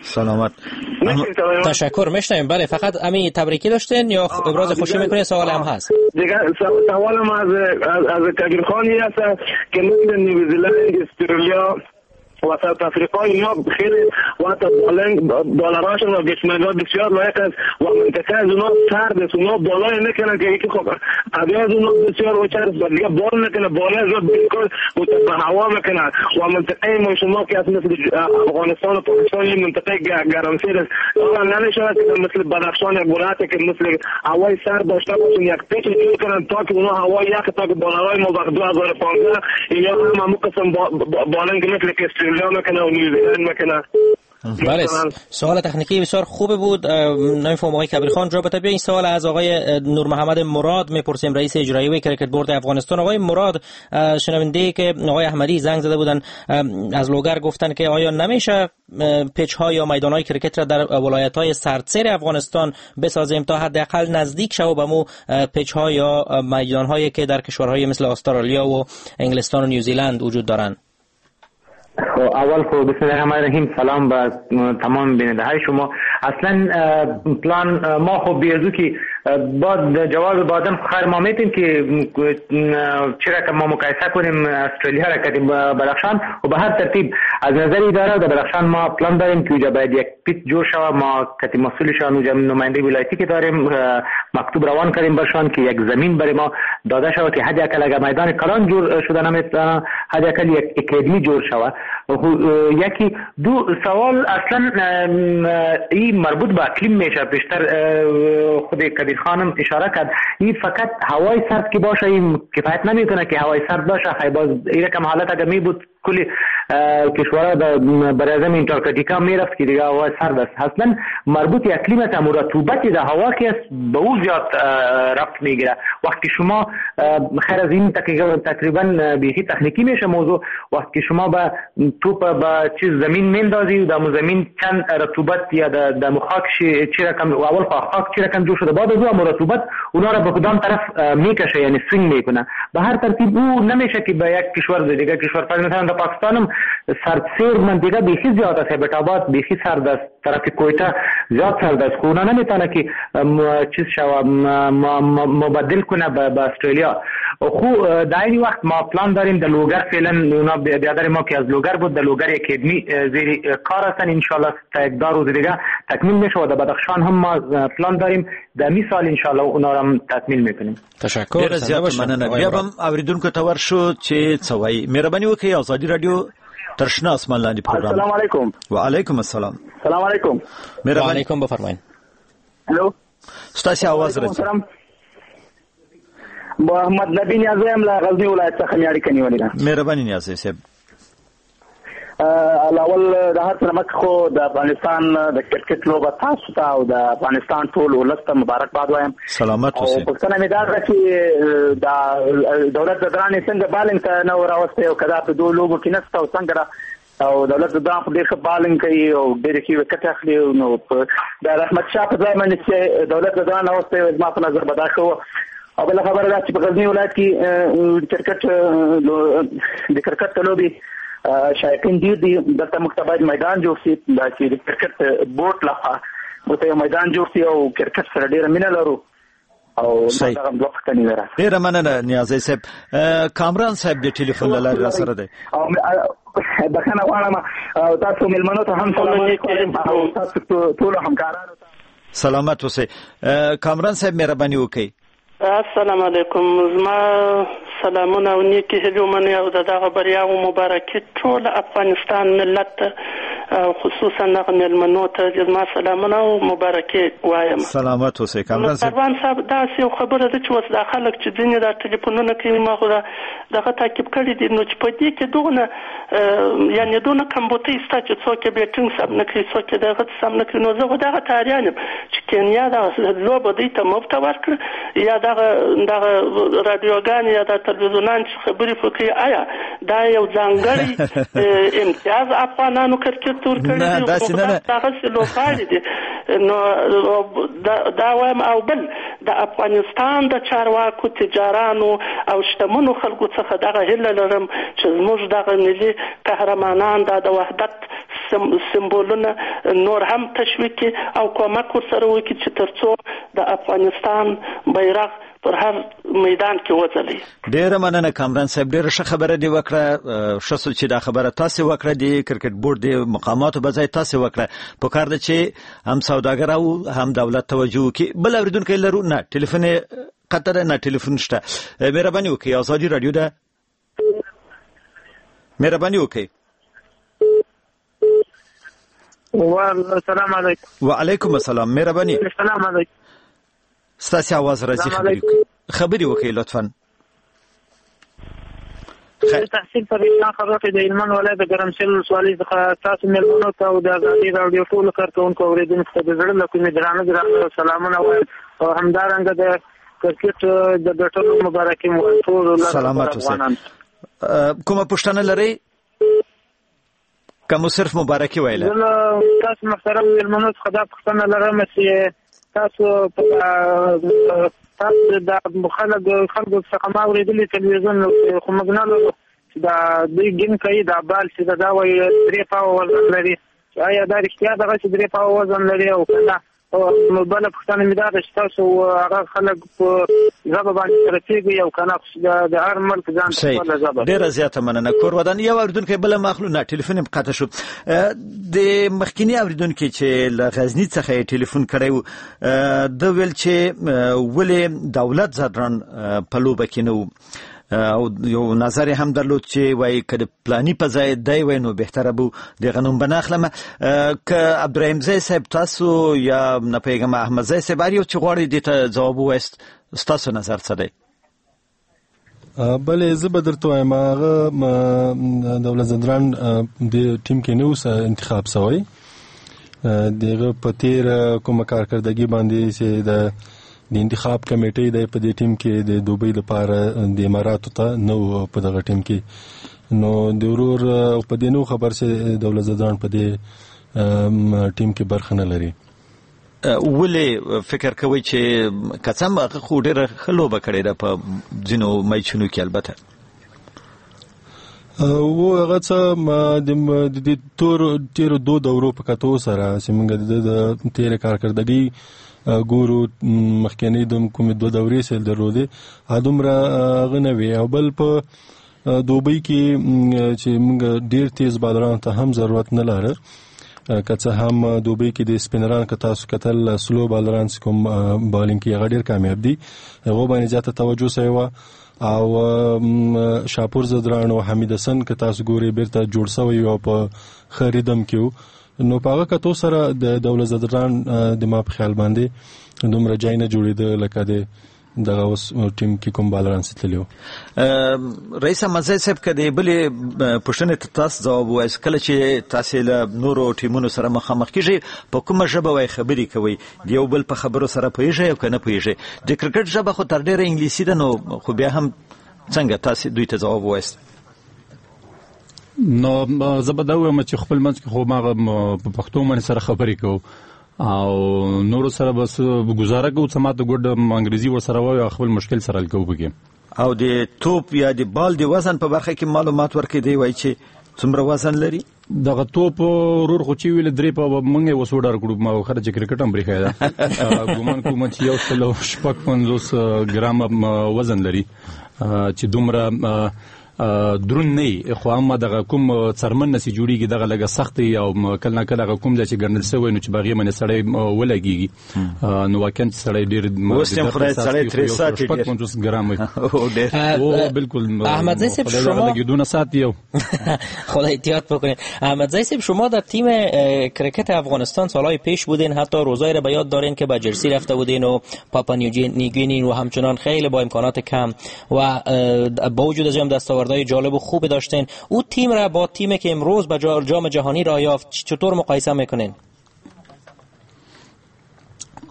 سلامت. تشکر. میشنویم. بله فقط امی تبریکی داشتین یا ابراز خوشی میکنین؟ سوال هم هست دیگه. سوالم از کبیر خانی هست که مثل نیوزیلند، استرالیا و ساوت افریقا اینا خیلی وقت بالراشون و گشمنگاه بسیار لایق است و منطقه از اونا سرد است. اونا بالای نکنن که یکی خب طبیعت از اونا بسیار اوچه است و دیگه بال نکنه، بالای از اونا بلکل به هوا میکنن و منطقه ما شما که از مثل افغانستان و پاکستان این منطقه گرمسیر است. اونا نمیشود که مثل بدخشان یا ولایتی که مثل هوای سرد داشته باشن یک پیچ جور کنن تا که اونا هوا یک تا که بالای ما وقت 2015 اینا هم همون قسم بالنگ مثل که استرالیا مکنه و نیوزیلند مکنه. بله سوال تکنیکی بسیار خوب بود. نمیفهم آقای کبیر خان جواب بده. این سوال از آقای نور محمد مراد میپرسیم، رئیس اجرایی کرکت بورد افغانستان. آقای مراد، شنونده که آقای احمدی زنگ زده بودن از لوگر گفتن که آیا نمیشه پیچ ها یا میدان های کرکت را در ولایت های سردسیر افغانستان بسازیم تا حداقل نزدیک شه به مو پیچ ها یا میدان هایی که در کشورهای مثل استرالیا و انگلستان و نیوزیلند وجود دارند؟ اول خب بسم الله الرحمن الرحیم، سلام به تمام بیننده های شما. اصلا پلان ما خب بیازو که بعد جواب بادم خیر ما میتیم که چرا که ما مقایسه کنیم استرالیا را کردیم بدخشان و به هر ترتیب از نظر اداره در بدخشان ما پلان داریم که اونجا باید یک پیت جور شود. ما کتی مسئولشان اونجا نماینده ولایتی که داریم مکتوب روان کردیم برشان که یک زمین برای ما داده شود که حداقل اگر میدان کلان جور شده نمیتونه حداقل یک اکادمی جور شود. یکی دو سوال اصلا این مربوط به اقلیم میشه. بیشتر خود کبیر خانم اشاره کرد این فقط هوای سرد که باشه این کفایت نمیکنه که هوای سرد باشه. خیلی باز این رقم حالت اگر می بود کلی کشورها برای ازم انتارکتیکا میرفت که دیگه هوای سرد است. اصلا مربوط اقلیم است. رطوبت در هوا که است به او زیاد رفت میگیره. وقتی شما خیر از این تقریبا بیخی تکنیکی میشه موضوع، وقتی شما با توپ با چیز زمین میندازی و در زمین چند رطوبت یا در خاک چی رقم اول خاک چی رقم جور شده بعد از اون رطوبت اونا را به کدام طرف میکشه یعنی سوینگ میکنه. به هر ترتیب او نمیشه که به یک کشور دیگه کشور مثلا در پاکستان هم سردسیر منطقه بیخی زیاد است. هیبت‌آباد بیخی سرد است، طرف کویتا زیاد سرد است. اونا نمیتونه که چیز شو مبدل کنه به استرالیا. خو در این وقت ما پلان داریم در لوگر فعلا اونا بیادر ما که از لوگر بود در لوگر اکادمی زیر کار هستن. ان شاء الله تا یک دو روز دیگه تکمیل میشه و در بدخشان هم ما پلان داریم در می سال ان شاء الله اونا رو هم تکمیل میکنیم. تشکر. ډیره زیاته مننه. بیا هم اوریدونکو ته ورشو چې څوای مهرباني وکړئ آزادی رادیو ترشنا اسمان لاندې پروګرام. السلام علیکم. وعلیکم السلام. سلام علیکم. وعلیکم بفرمایئ. هلو ستاسو आवाज راځي. محمد نبی نیازی هم له غزنی ولایت څخه میاړي کنيولې ده. مهرباني نیازی صاحب. الاول د هر څه مخ خو د افغانستان د کرکټ لوبه تاسو ته او د افغانستان ټول ولست مبارکباد وایم. سلامت اوسئ. او پښتنه مې دا چې د دولت درانه څنګه بالنګ ته نو راوسته او کدا په دوه لوبو کې نشته او څنګه او دولت درانه په دې ښه بالنګ کوي او ډېر کې وکټ اخلي نو د رحمت شاه په ځای باندې چې دولت درانه راوسته ما په نظر بدا شو. او بل خبره ده چې په غزنی ولایت کې د کرکټ لوبي شایقین دي دلته مکتبه میدان جوړ شي د کرکټ بورډ لخوا مته میدان جوړ شي او کرکټ سره ډیره مینه لرو او دا هم وخت کني ورا. ډیره مننه نیازی صاحب. کامران صاحب د ټلیفون لاره را سره دی. او بخنه غواړم تاسو ملمنو ته هم سلام کوم او تاسو ټول همکارانو ته سلامت اوسئ. کامران صاحب مهرباني وکړئ. السلام علیکم. زما سلامونه او نیکی هیلو منی او دغه بریا او مبارکي ټول افغانستان ملت خصوصا دغه ملمنو ته زما سلامونه او مبارکي وایم. سلامت اوسئ کامران صاحب. پروان صاحب دا څه خبره ده چې اوس د خلک چې ځینې د ټلیفونونو کوي ما خو دغه تعقیب کړی دي نو چې په دې کې دغه یعنی دونه کمبوتي ستا چې څوک به ټینګ سم نه کوي څوک دغه سم نه کوي نو زه دغه تاریان چې کینیا د لوبه دی ته مفته ورکړ یا دغه رادیوګان یا د تلویزیونان چې خبرې وکړي آیا دا یو ځانګړی امتیاز افغانانو کرکټ ورکړي دي او دغه لوبغاړي دي نو دا وایم. او بل د افغانستان د چارواکو تجارانو او شتمنو خلکو څخه دغه هیله لرم چې زموږ دغه ملي قهرمانان د وحدت سمبولونه نور هم تشویق او کومک ورسره وکړي چې ترڅو د افغانستان بیرغ پر هر میدان کې وځلي. ډیره مننه کامران صاحب، ډیره ښه خبره دی وکړه. شسو چې دا خبره تاسو وکړه د کرکټ بورډ د مقاماتو بځای تاسو وکړه. په کار ده چې هم سوداګر او هم دولت توجه وکړي. بل اوریدونکو لرو نه ټلیفون قطر نه ټلیفون شته. مهرباني وکړئ آزادي رادیو ده. مهرباني وکړئ. السلام علیکم. وعلیکم السلام. مهرباني. السلام علیکم. ستاسو आवाज راځي خبري وکړئ لطفا. تحصیل پریشان خبره د هلمند ولایت د ګرمسیر ولسوالۍ څخه تاسو مېلمنو ته او د ازادي راډیو ټولو کارکوونکو اوریدونکو ته د زړه له کومې درانه سلامونه وایم او همدارنګه د کرکټ د ګټلو مبارکي مو ټول سلامات اوسئ. کومه پوښتنه لرئ؟ کوم صرف مبارکي ویله؟ تاسو محترم مېلمنو څخه دا پوښتنه لرم چې تاسو د خلکو څخه ما اورېدلي تلویزیون خو موږ نه لرو چې دا دوی ګیم کوي دا بال چې دا وایي 3 پاو وزن لري. آیا دا رښتیا دغه چې 3 پاو وزن لري او که نه؟ نو بله پوښتنه مې دا ده چې تاسو هغه خلک په ژبه باندې سره کېږي او که نه د هر ملک ځان ته خپله ژبه. ډېره زیاته مننه. کور ودان یو اورېدونکی بله ماخلو نه ټلیفون یې قطع شو. د مخکیني اورېدونکي چې له غزني څخه یې ټلیفون کړی و ده ویل چې ولې دولت زدران په لوبه کې نه و او یو نظر هم درلود چې وای کله پلاني په ځای دی وای نو بهتره بو د غنوم بناخلم. ک عبدالرحیم زئی صاحب تاسو یا نه پیغام احمد زئی صاحب یو چې غواړي د ته جواب وست تاسو نظر څه دی؟ بلې زه به درته وایم هغه دولت زدران د ټیم کې نو انتخاب شوی دغه په تیر کومه کارکردګي باندې چې د انتخاب کمیټې د په دې ټیم کې د دوبۍ لپاره د اماراتو ته نو په دغه ټیم کې نو د ورور په دې نو خبر چې دولت زدران په دې ټیم کې برخه نه لري. ولې فکر کوي چې قسم هغه خو ډېره ښه لوبه کړې ده په ځینو میچونو کې؟ البته و هغه څه د تیرو دو دورو په کتو سره چې موږ د تیر کارکردګي ګورو مخکنی د کوم دوه دورې سره درلودې ادمره غنوي او بل په دوبۍ کې چې موږ ډیر تیز بالران ته هم ضرورت نه لاره کڅه هم دوبۍ کې د سپینران که تاسو کتل سلو بالران کوم بالینګ کې هغه ډیر کامیاب دي هغه باندې زیاته توجه سوی او شاپور زدران او حمید حسن که تاسو ګوري بیرته جوړ سوی او په خریدم کې نو پاغه کتو سره د دولت زدران د ما په خیال باندې دومره ځای نه جوړېده لکه دغه اوس ټیم کې کوم بالران ستلیو. رئیس مزه صاحب کدی بلې پښتنې تاسو جواب وایي کله چې تاسو له نورو ټیمونو سره مخامخ کیږي په کومه ژبه وای خبري کوي دیو بل په خبرو سره پوهیږي او کنه پوهیږي؟ د کرکټ ژبه خو تر ډیره انګلیسي ده نو خو بیا هم څنګه تاسو دوی ته جواب وایي؟ نو زبداوه مچ خپل منځ کې خو ما په پښتو باندې سره خبرې کوم او نور سره بس گزاره کوم چې ما ته ګډ انګریزي و سره وای خپل مشکل سره حل کوم بګم او د توپ یا د بال د وزن په برخه کې معلومات ورکړي دی وای چې څومره وزن لري دغه توپ رور خو چې ویل درې په منګه وسوډر کړو ما خرج کرکټ هم بریخه ده ګومان کوم چې یو سلو شپږ 50 ګرام وزن لري چې دومره درون نه خو هم دغه کوم څرمن نسی جوړیږي دغه لګه سخت او کله کله کوم چې ګرنل سوی نو چې باغی منه سړی ولګيږي نو واکن سړی ډیر وسیم خدای سړی 3 ساعت 50 ګرام او بالکل احمد زئی صاحب شما دونه ساعت یو خدا احتیاط بکنید. احمد زئی صاحب شما در تیم کرکت افغانستان سالهای پیش بودین حتی روزایی را به یاد دارین که با جرسی رفته بودین و پاپا نیوگینی و همچنان خیلی با امکانات کم و با وجود از این دستاوردهای جالب و خوب داشتین او تیم را با تیمی که امروز به جام جهانی را یافت چطور مقایسه میکنین؟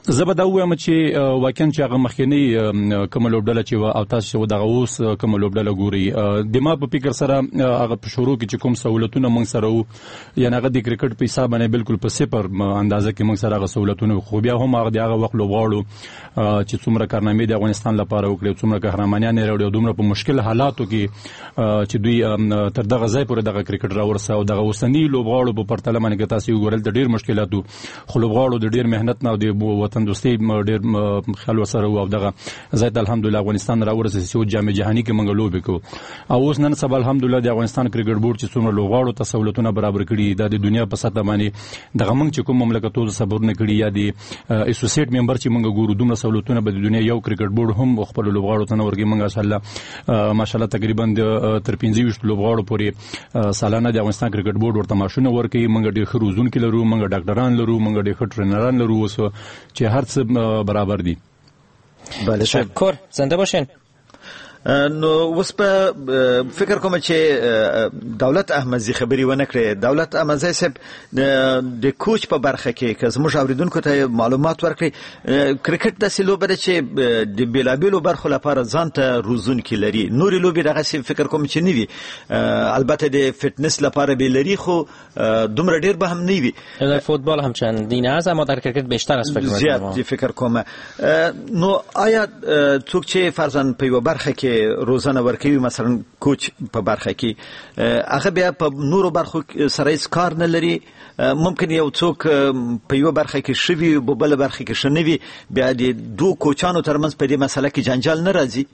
زه به دا ووایم چې واقعا چې هغه مخکنی کومه لوبډله چې وه او تاسو چې دغه اوس کومه لوبډله ګورئ د ما په فکر سره هغه په شروع کې چې کوم سهولتونه موږ سره وو یعنې هغه د کرکټ په حساب باندې بالکل په صفر اندازه کې موږ سره هغه سهولتونه خو بیا هم هغه د هغه وخت لوبغاړو چې څومره کارنامې د افغانستان لپاره وکړي څومره قهرمانیان یې راوړي او دومره په مشکل حالاتو کې چې دوی تر دغه ځای پورې دغه کرکټ راورسه او دغه اوسني لوبغاړو په پرتله باندې که تاسو وګورئ د ډېر مشکلاتو خو لوبغاړو د ډېر مهنت نه او د وطن دوستۍ ډېر خیال ورسره وو او دغه ځای ته الحمدلله افغانستان راورسېد چې جام جهاني کې موږ لوبې کوو او اوس نن سبا الحمدلله د افغانستان کرکټ بورډ چې څومره لوبغاړو ته سهولتونه برابر کړي دا د دنیا په سطح باندې دغه موږ چې کوم مملکتونو صبرونه کړي یا د اسوسییټ ممبر چې موږ ګورو دومره سهولتونه به د دنیا یو کرکټ بورډ هم خپل لوبغاړو ته نه ورکړي موږ ماشاءالله تقریبا تر 15 لوبغاړو پورې سالانه د افغانستان کرکټ بورډ ورته معاشونه ورکړي موږ ډېر ښه روزونکي لرو موږ ډاکټران لرو موږ ډېر ښه ټرینران لرو اوس چې هر څه برابر دي. بله تشکر زنده باشین. نو اوس په فکر کوم چې دولت احمدزي خبري ونه کړې دولت احمدزي صاحب د کوچ په برخه کې که زموږ اوریدونکو ته معلومات ورکړي کرکټ داسې لوبه ده چې د بیلابیلو برخو لپاره ځان ته روزونکي لري نورې لوبې دغسې فکر کوم چې نه وي البته د فټنس لپاره به لري خو دومره ډېر به هم نه وي در فوتبال هم چندین است اما در کرکټ بیشتر است زیات فکر کوم نو آیا څوک چې فرضاً په یوه برخه کې روزانه ورکوي مثلا کوچ په برخه کې هغه بیا په نورو برخو سره هیڅ کار نه لري ممکن یو څوک په یوه برخه کې ښه وي په بله برخه کې ښه نه وي بیا د دوو کوچانو ترمنځ په دې مسله کې جنجال نه راځي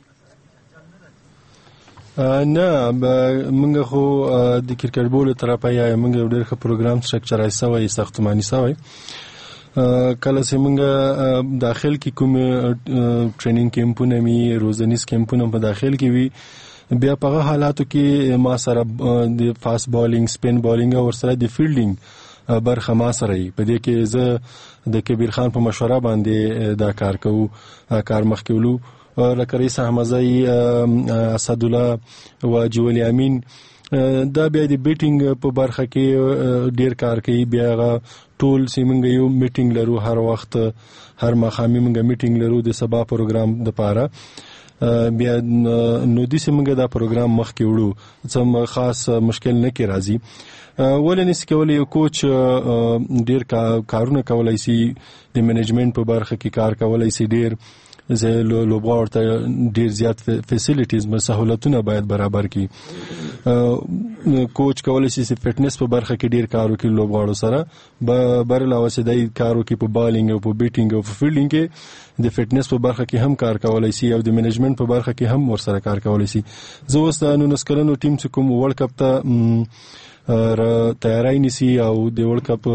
نه موږ خو د کرکټ بورډ طرفه یا موږ ډېر ښه پروګرام سټرکچرایز شوی ساختماني شوی کله چې موږ داخل کې کوم ټریننګ کیمپونه می روزنیز کیمپونه په داخل کې وي بیا په حالاتو کې ما سره د فاست بالینګ سپین بالینګ او سره د فیلډینګ برخه ما سره په دې کې زه د کبیر خان په مشوره باندې دا کار کوو کار مخکولو لکه رئیس احمدزي اسدالله او جولی امین دا بیا د بیټینګ په برخه کې ډیر کار کوي بیا ټول سیمنګ یو میټینګ لرو هر وخت هر مخامي موږ میټینګ لرو د سبا پروګرام د پاره بیا نو د سیمنګ دا پروګرام مخ کې وړو څه خاص مشکل نه کې راځي ولې نس کولای یو کوچ ډیر کارونه کولای شي د منیجمنت په برخه کې کار کولای شي ډیر زه لوبغاړو ته ډیر زیات فیسیلیټیز سہولتونه باید برابر کړي کوچ کولای شي چې فټنس په برخه کې ډیر کار وکړي لوبغاړو سره بر علاوه چې دای کار وکړي په بالینګ او په بیټینګ او په فیلډینګ کې د فټنس په برخه کې هم کار کولای شي او د منیجمنت په برخه کې هم ورسره کار کولای شي زه اوس د 19 کلنو ټیم چې کوم ورلد کپ ته تیاری نیسی او د ورلد کپ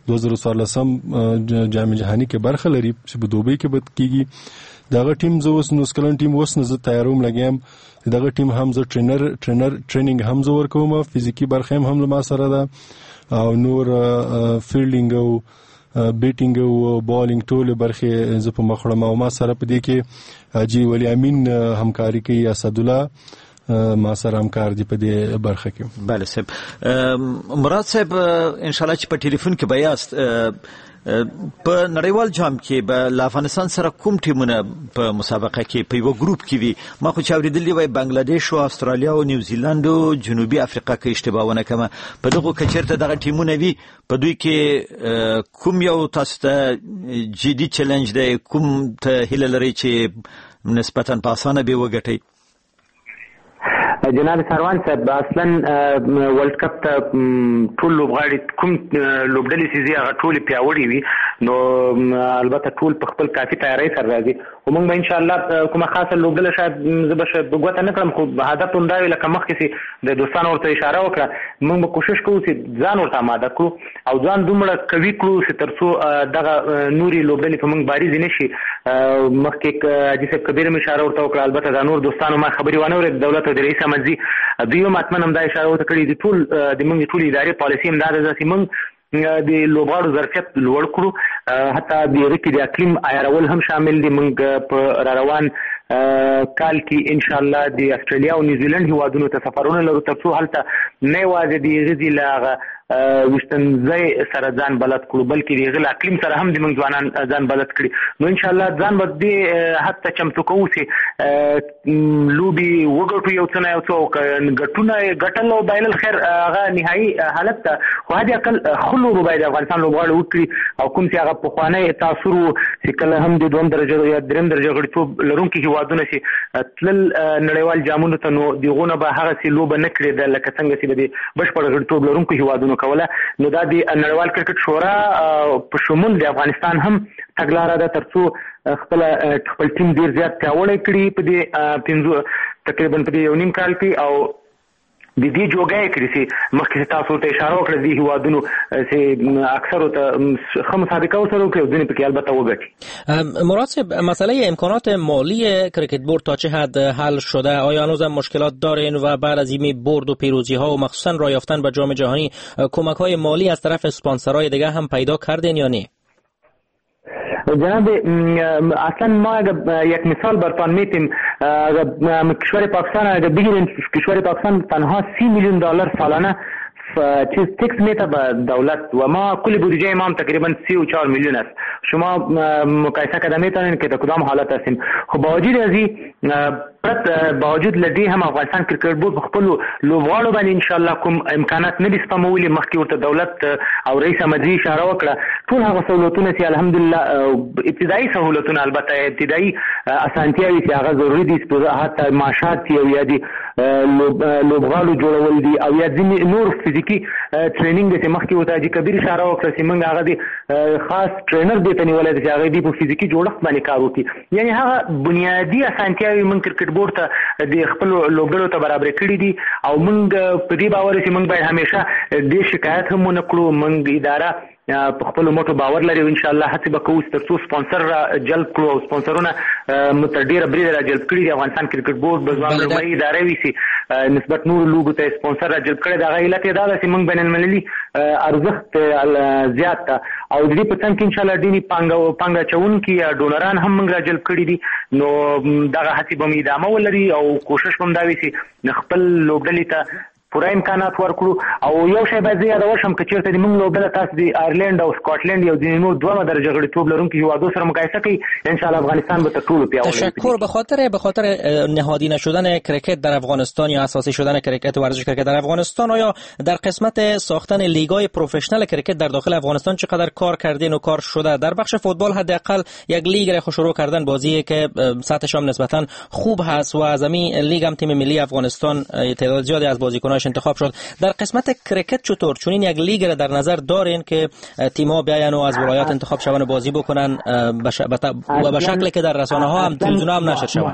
2014 جام جهانی کې برخه لري چې په دوبۍ کې بد کیږي دغه ټیم زه اوس 19 کلن ټیم اوس نه زه تیاروم لګیم دغه ټیم هم زه ټریننګ هم زه ورکوم فزیکی برخه هم ما سره ده او نور فیلډینګ او بیټینګ او بالینګ ټول برخه زه په مخړم او ما سره په دې کې حاجی ولی امین همکاري کوي اسدالله ما سره همکار دي په دې برخه کې بله صاحب مراد صاحب ان شاء الله چې په ټلیفون کې به یاست په نړیوال جام کې به افغانستان سره کوم ټیمونه په مسابقه کې په یو ګروپ کې وي ما خو چې اوریدلی وای بنگلاديش او استرالیا او نیوزیلند او جنوبي افریقا کې اشتباه ونه کوم په دغه کچرته دغه ټیمونه وي په دوی کې کوم یو تاسو ته جدي چیلنج دی کوم ته هیله لري چې نسبتا په اسانه به وګټي جناب سروان صاحب اصلا ورلد کپ ته ټول لوبغاړي کوم لوبډلې چې هغه ټول پیاوړي وي نو البته ټول په خپل کافي تیاری سره راځي او موږ ان شاء الله کومه خاصه لوبډله شاید زبشه بغوته نه کړم خو هدف هم دا وي لکه مخکې چې د دوستانو ورته اشاره وکړه موږ به کوشش کوو چې ځان ورته آماده کړو او ځان دومره قوي کړو چې ترڅو دغه نوري لوبډلې په موږ باريز نه شي مخکې حاجي صاحب کبیر هم اشاره ورته وکړه البته دا نور دوستانو ما خبري ونه اورېد دولت او د رئیس احمدزي دوی هم اتمن هم دا اشاره ورته کړې دي ټول د موږ ټول ادارې پالیسي هم دا ده چې موږ د لوبغاړو ظرفیت لوړ کړو حتی دغه کې د اقلیم عیارول هم شامل دي. موږ په روان کال کې ان شاء الله د استرالیا او نیوزیلند هیوادونو ته سفرونه لرو ترڅو هلته نه یوازې د غزي لاغه وشتنځي سره ځان بلد کړو بلکې د غل اقلیم سره هم د موږ ځوانان ځان بلد کړي. نو ان شاء الله ځان به دې حتی چمتو کوو چې لوبي وګټو یو څه نه یو څه ګټونه ګټل او بایل خیر هغه نهایي حالت ته خو هدي عقل خلو روبای د افغانستان لوبغاړي وکړي او کوم چې هغه په خوانه تاثیر چې کله هم د دوم درجه یا دریم درجه غړیتوب لرونکي هیوادونه چې تل نړیوال جامونو ته نو دیغونه به هغه سي لوب نه کړي د لکه څنګه چې د بشپړ غړیتوب لرونکي هیوادونو کوله. نو دا د نړیوال کرکټ شورا په شمول د افغانستان هم تګلاره ده ترڅو خپل ټیم ډیر زیات پیاوړی کړي په دې تقریبا په یو نیم کال کې او د دې جوګای کړی چې مخکې تاسو ته اشاره وکړه د هیوادونو چې اکثر ته خمس صادقه وسره کوي ځینې په کې البته وګټي. مراد صاحب مسئله امکانات مالی کرکت بورد تا چه حد حل شده؟ آیا هنوز هم مشکلات دارین و بعد از این برد و پیروزی ها و مخصوصا راه یافتن به جام جهانی کمک های مالی از طرف اسپانسرهای دیگه هم پیدا کردین یا نه؟ جناب اصلا ما یک مثال براتون میتیم. کشور پاکستان اگر بگیریم کشور پاکستان تنها $30 میلیون سالانه چیز تکس میته به دولت و ما کل بودجه ما هم تقریبا 34 میلیون است. شما مقایسه کده میتونین که در کدام حالت هستیم. خب با وجود از این با وجود لدی هم افغانستان کرکټ بورد خپل لوبغاړو باندې ان شاء الله کوم امکانات نه دي سپمولي. مخکې ورته دولت او رئیس مجلس اشاره وکړه ټول هغه سہولتونه چې الحمدلله ابتدایي سہولتونه البته ابتدایي اسانتیاوي چې هغه ضروري دي حتی معاشات او یا دي لوبغاړو جوړول دي او یا ځینې نور فزیکی ټریننګ چې مخکې ورته حاجي کبیر اشاره وکړه چې موږ هغه دي خاص ټرینر دې ته نیولای چې هغه دي په فزیکی جوړښت باندې کار وکړي. یعنی هغه بنیادی اسانتیاوي موږ کرکټ بورد ته د خپل لوبډلو ته برابر کړی دي او موږ په دې باور چې موږ باید همیشه د شکایت هم نه کړو. موږ اداره په خپل موټو باور لري ان شاء الله هڅه وکړو ترڅو سپانسر را جلب کړو او سپانسرونه متډیره بریده را جلب کړي. د افغانستان کرکټ بورد بزوان لوی اداره وي چې نسبت نور لوګو ته سپانسر را جلب کړي. دا علت دا ده چې موږ بین المللي ارزښت زیات او د دې په څنګه ان شاء الله دیني پانګه چونکي یا ډونران هم موږ را جلب کړي دي. نو دغه هڅه به ادامه ولري او کوشش هم دا وي چې خپل لوبډلې ته پوره امکانات ورکړو. او یو شی باید زیاده وشم که چیرته موږ لوبډله تاسو د آیرلند او سکاټلند یو ځینې نور دوه درجه غړیتوب لرونکي هیوادو سره مقایسه کړئ ان شاء الله افغانستان به تر ټولو پیاوړی. تشکر. به خاطر نهادی نشدن کرکت در افغانستان یا اساسی شدن کرکت و ورزش کرکت در افغانستان آیا در قسمت ساختن لیگ‌های پروفشنال کرکت در داخل افغانستان چقدر کار کردین و کار شده؟ در بخش فوتبال حداقل یک لیگ را شروع کردن بازی که سطحش هم نسبتا خوب هست و از همین لیگ هم تیم ملی افغانستان تعداد زیادی از بازیکناش انتخاب شد. در قسمت کرکت چطور؟ چون این یک لیگ را در نظر دارین که تیم‌ها بیاین و از ولایات انتخاب شون بازی بکنن و به شکلی که در رسانه‌ها هم تلویزیون‌ها هم نشر شون؟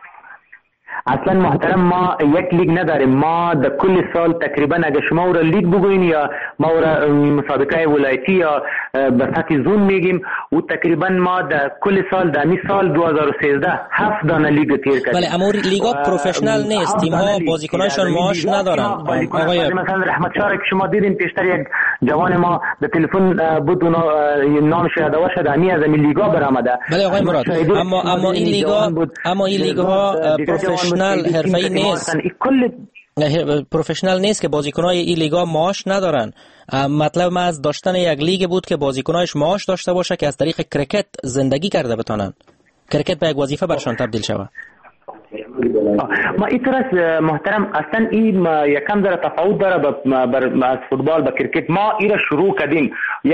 اصلا محترم ما یک لیگ نداریم. ما در کل سال تقریبا اگه شما را لیگ بگوین یا ما را مسابقه ولایتی یا به سطح زون میگیم و تقریبا ما در کل سال در این سال 2013 7 دانه لیگ تیر کردیم. بله اما لیگا پروفشنال نیست. تیم‌ها بازیکنانشون معاش ندارن. آقای مثلا رحمت شاه که شما دیدین پیشتر یک جوان ما به تلفن بود نامش یادآور شد امی از این لیگا برآمده. بله آقای مراد اما این لیگا پروفشنال حرفه‌ای نیست. پروفشنال نیست که بازیکنای این لیگا معاش ندارن. مطلب ما از داشتن یک لیگ بود که بازیکنایش معاش داشته باشه که از طریق کرکت زندگی کرده بتونن. کرکت به یک وظیفه برشان تبدیل شود. ما این طرح محترم اصلا این یکم ذره تفاوت داره از فوتبال با کرکت. ما این شروع کردیم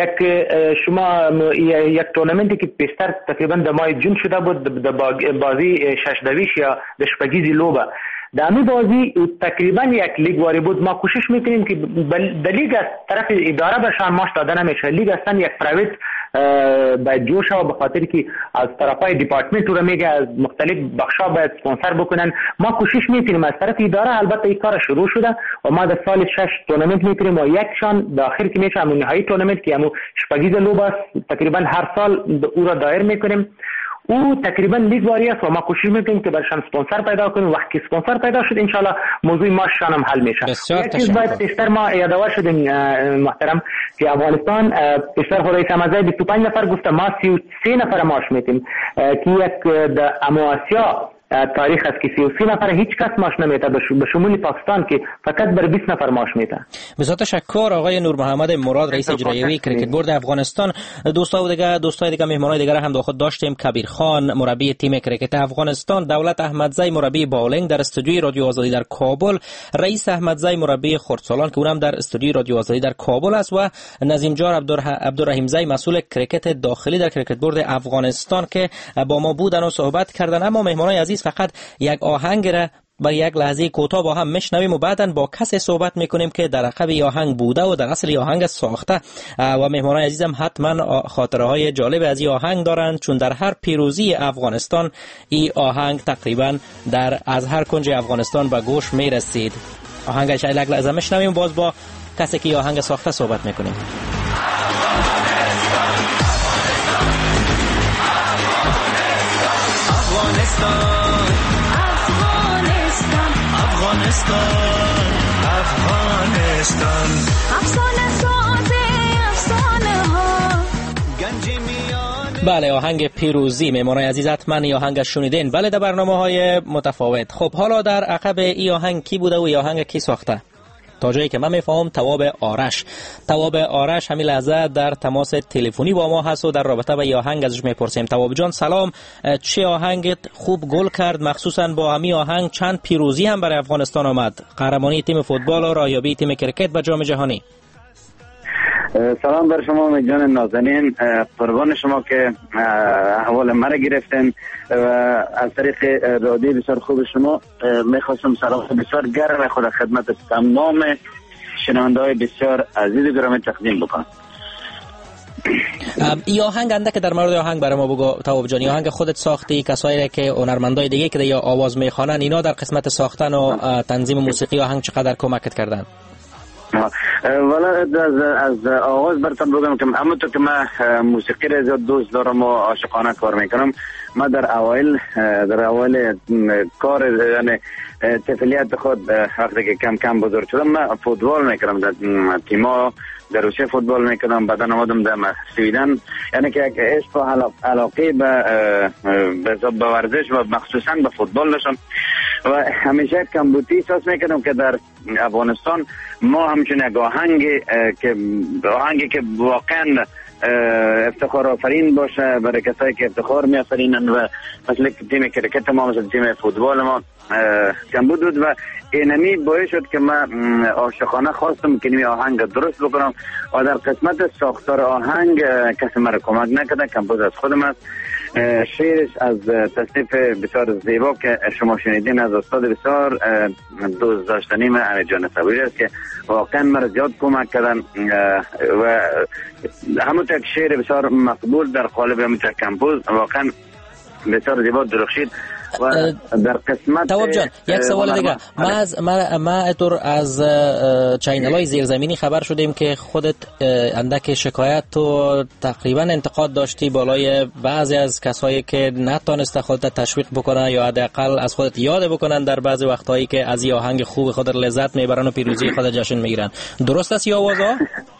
یک تورنمنتی که پیشتر تقریبا در ماه جون شده بود بازی ششدویش یا دشپگیزی لوبه در امی بازی تقریبا یک لیگ واری بود. ما کوشش میکنیم که در لیگ از طرف اداره برشان ماش داده نمیشه. لیگ اصلا یک پرایوت باید جوش و به خاطر که از طرفای دیپارتمنت رو میگه از مختلف بخشا باید سپانسر بکنن. ما کوشش میکنیم از طرف اداره البته این کار شروع شده و ما در سال 6 تورنمنت میکنیم و یکشان در آخر که میشه همون نهایی تورنمنت که همون شپگیز لوب است تقریبا هر سال او را دایر میکنیم او تقریبا لیگ واری است و ما کوشش میکنیم که برشان اسپانسر پیدا کنیم. وقتی اسپانسر پیدا شد انشالله موضوع ماشان هم حل میشه. یک چیز باید بیشتر ما یادآور شدیم محترم که افغانستان بیشتر رئیس احمدزی 25 نفر گفته، ما 33 نفر ماش میتیم که یک در آسیا تاریخ است که 33 نفر هیچ کس ماش نمیته به شمول پاکستان که فقط بر 20 نفر ماش میته. بسیار تشکر آقای نور محمد مراد رئیس اجرایی کریکت بورد افغانستان. دوستای دیگه مهمانای دیگر هم با خود داشتیم. کبیر خان مربی تیم کریکت افغانستان، دولت احمدزی مربی باولینگ در استودیوی رادیو آزادی در کابل، رئیس احمدزی مربی خردسالان که اونم در استودیوی رادیو آزادی در کابل است و نظیم جار عبدالرحیمزی مسئول کریکت داخلی در کریکت بورد افغانستان که با ما بودن و صحبت کردن. اما مهمانای عزیز فقط یک آهنگ را با یک لحظه کوتاه با هم میشنویم و بعداً با کسی صحبت میکنیم که در عقب آهنگ بوده و در اصل آهنگ ساخته و مهمانان عزیزم حتما خاطره های جالب از این آهنگ دارند، چون در هر پیروزی افغانستان این آهنگ تقریبا از هر کنج افغانستان به گوش میرسید. آهنگش یک لحظه میشنویم، باز با کسی که آهنگ ساخته صحبت میکنیم. بله، آهنگ پیروزی مهمانای عزیز حتما این آهنگ شنیدین. بله، در برنامه‌های متفاوت. خب حالا در عقب این آهنگ کی بوده و این آهنگ کی ساخته؟ تا جایی که من میفهمم تواب آرش همین لحظه در تماس تلفنی با ما هست و در رابطه با این آهنگ ازش میپرسیم. تواب جان سلام، چه آهنگت خوب گل کرد؟ مخصوصا با همین آهنگ چند پیروزی هم برای افغانستان آمد، قهرمانی تیم فوتبال و رایابی تیم کرکت به جام جهانی. سلام بر شما میجان نازنین، قربان شما که احوال مرا گرفتن و از طریق رادیو بسیار خوب شما میخواستم سلام بسیار گرم خود خدمت تمام شنونده های بسیار عزیز و گرامی تقدیم بکنم. ای آهنگ انده که در مورد آهنگ برای ما بگو تواب جان. آهنگ خودت ساختی؟ کسایی که هنرمندای دیگه که یا آواز میخوانن اینا در قسمت ساختن و تنظیم موسیقی آهنگ چقدر کمکت کردن؟ والا از آغاز براتون بگم که همونطور که من موسیقی را زیاد دوست دارم و عاشقانه کار میکنم، من در اوایل کار یعنی طفولیت خود وقتی که کم کم بزرگ شدم من فوتبال میکردم، در تیما در روسیه فوتبال میکردم، بعدا آمدم در سویدن، یعنی که یک عشق و علاقه به ورزش و مخصوصا به فوتبال داشتم و همیشه کمبودی احساس میکردم که در افغانستان ما همچون یک آهنگی که واقعا افتخار آفرین باشه برای کسایی که افتخار می آفرینن و مثل تیم کرکت ما مثل تیم فوتبال ما کمبود بود و اینمی باعث شد که من عاشقانه خواستم که نمی آهنگ درست بکنم و در قسمت ساختار آهنگ کسی مرا کمک نکرده، کمپوز از خودم است. شعرش از تصنیف بسیار زیبا که شما شنیدین از استاد بسیار دوست داشتنی من امیرجان صبوری است که واقعا مرا زیاد کمک کردن و همون یک شعر بسیار مقبول در قالب همون یک کمپوز واقعا بسیار زیبا درخشید. و در قسمت تواب جان یک سوال دیگه، ما از چینل‌های زیرزمینی خبر شدیم که خودت اندک شکایت و تقریبا انتقاد داشتی بالای بعضی از کسایی که نتونسته خودت تشویق بکنن یا حداقل از خودت یاد بکنن در بعضی وقتایی که از این آهنگ خوب خود لذت میبرن و پیروزی خود جشن میگیرن. درست است یا آوازها؟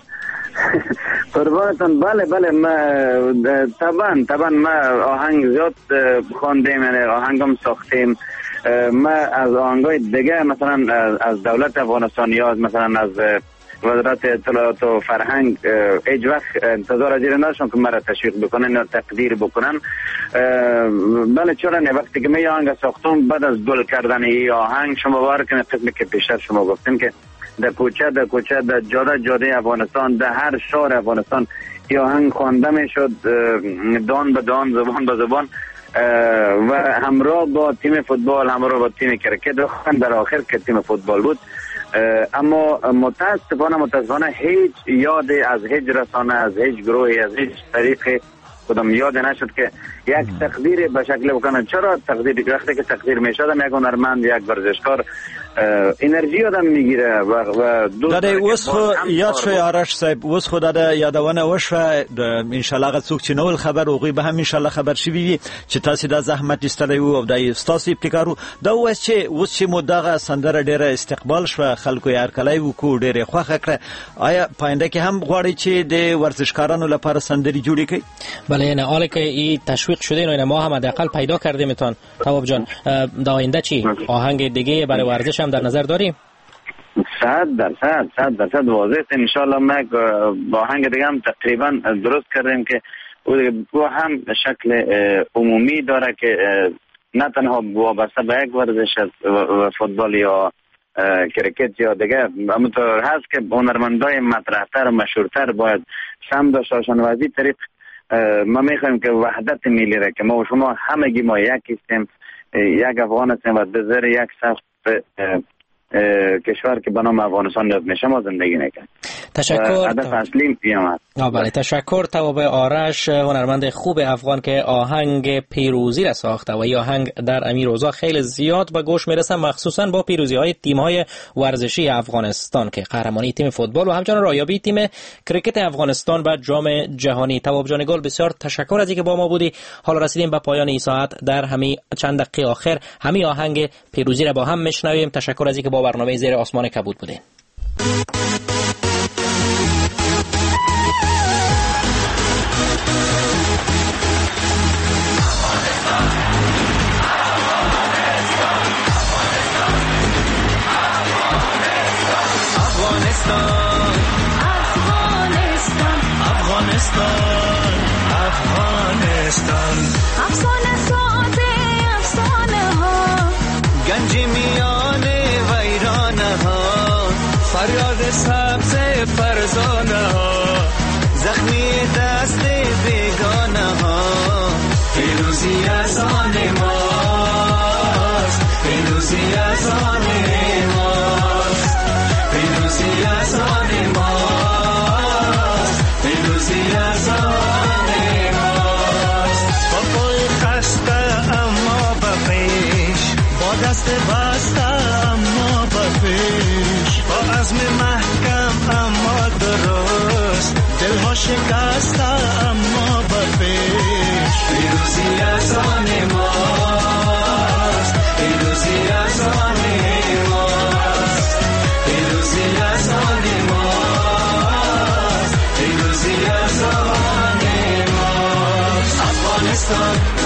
قربانتون بله طبعا ما آهنگ زیاد خواندیم، یعنی آهنگم ساختیم. ما از آهنگای دیگه مثلا از دولت افغانستان یا مثلا از وزارت اطلاعات و فرهنگ هیچ وقت انتظار از این نداشتم که مرا تشویق بکنن یا تقدیر بکنن. بله چرا نه، وقتی که من آهنگ ساختم بعد از گل کردن این آهنگ شما باور کنید قسمی که پیشتر شما گفتیم که در کوچه در جاده افغانستان در هر شهر افغانستان این آهنگ خوانده میشد دان به دان زبان به زبان و همراه با تیم فوتبال همراه با تیم کرکت در آخر که تیم فوتبال بود. اما متاسفانه هیچ یاد از هیچ رسانه از هیچ گروهی از هیچ طریق خودم یاد نشد که یک تقدیر به شکل بکنه. چرا تقدیر؟ وقتی که تقدیر میشه آدم یک هنرمند، یک ورزشکار انرژی آدم میگیره و داده اوس خو یاد شوی آرش صاحب، اوس خو داده یادونه وشو ان شاء الله څوک چې نو خبر اوغي به هم ان شاء الله خبر شي وي چې تاسو د زحمت استلې او د تاسو ابتکارو دا اوس چې مدغه سندره ډیره استقبال شو، خلکو یې ارکلای وکړو، ډیره خوخه کړه. آیا پاینده کې هم غواړي چې د ورزشکارانو لپاره سندري جوړی کړي؟ بله، نه حالا که این تشویق شده اینو ما هم حداقل پیدا کردیم میتون. تواب جان، در آینده چی آهنگ دیگه برای ورزش هم در نظر داریم؟ 100% واضح است. ان شاء الله ما با آهنگ دیگه هم تقریبا درست کردیم که او هم شکل عمومی داره که نه تنها وابسته به یک ورزش و فوتبال یا کرکت یا دیگه، همونطور هست که هنرمندای مطرحتر و مشهورتر باید سهم داشته باشن و از این طریق ما میخوایم که وحدت ملی را که ما و شما همگی ما یک هستیم، یک افغان هستیم و به زیر یک سقف کشور که به نام افغانستان یاد میشه ما زندگی نکنیم. تشکر. هدف اصلی پیامد. بله، تشکر تواب آرش، هنرمند خوب افغان که آهنگ پیروزی را ساخته و این آهنگ در امیر اوضاع خیلی زیاد به گوش میرسه، مخصوصا با پیروزی های تیم های ورزشی افغانستان که قهرمانی تیم فوتبال و همچنین رایابی تیم کرکت افغانستان به جام جهانی. تواب جان گل، بسیار تشکر از اینکه با ما بودی. حالا رسیدیم به پایان این ساعت، در همین چند دقیقه آخر همین آهنگ پیروزی را با هم میشنویم. تشکر از اینکه با برنامه زیر آسمان کبود بودین. افسانه ساز افسانه ها، گنج میان ویرانه ها، فریاد سبز فرزانه ها، زخمی دست بیگانه ها. پیروزی از آن ماست، پیروزی از آن ماست، پیروزی از آن ماست، پیروزی از آن دست بسته اما بپیش، با عزم محکم اما درست، دلها شکسته اما بپیش. پیروزی از آن ماست، پیروزی از آن ماست، پیروزی از آن ماست، پیروزی از آن ماست. افغانستان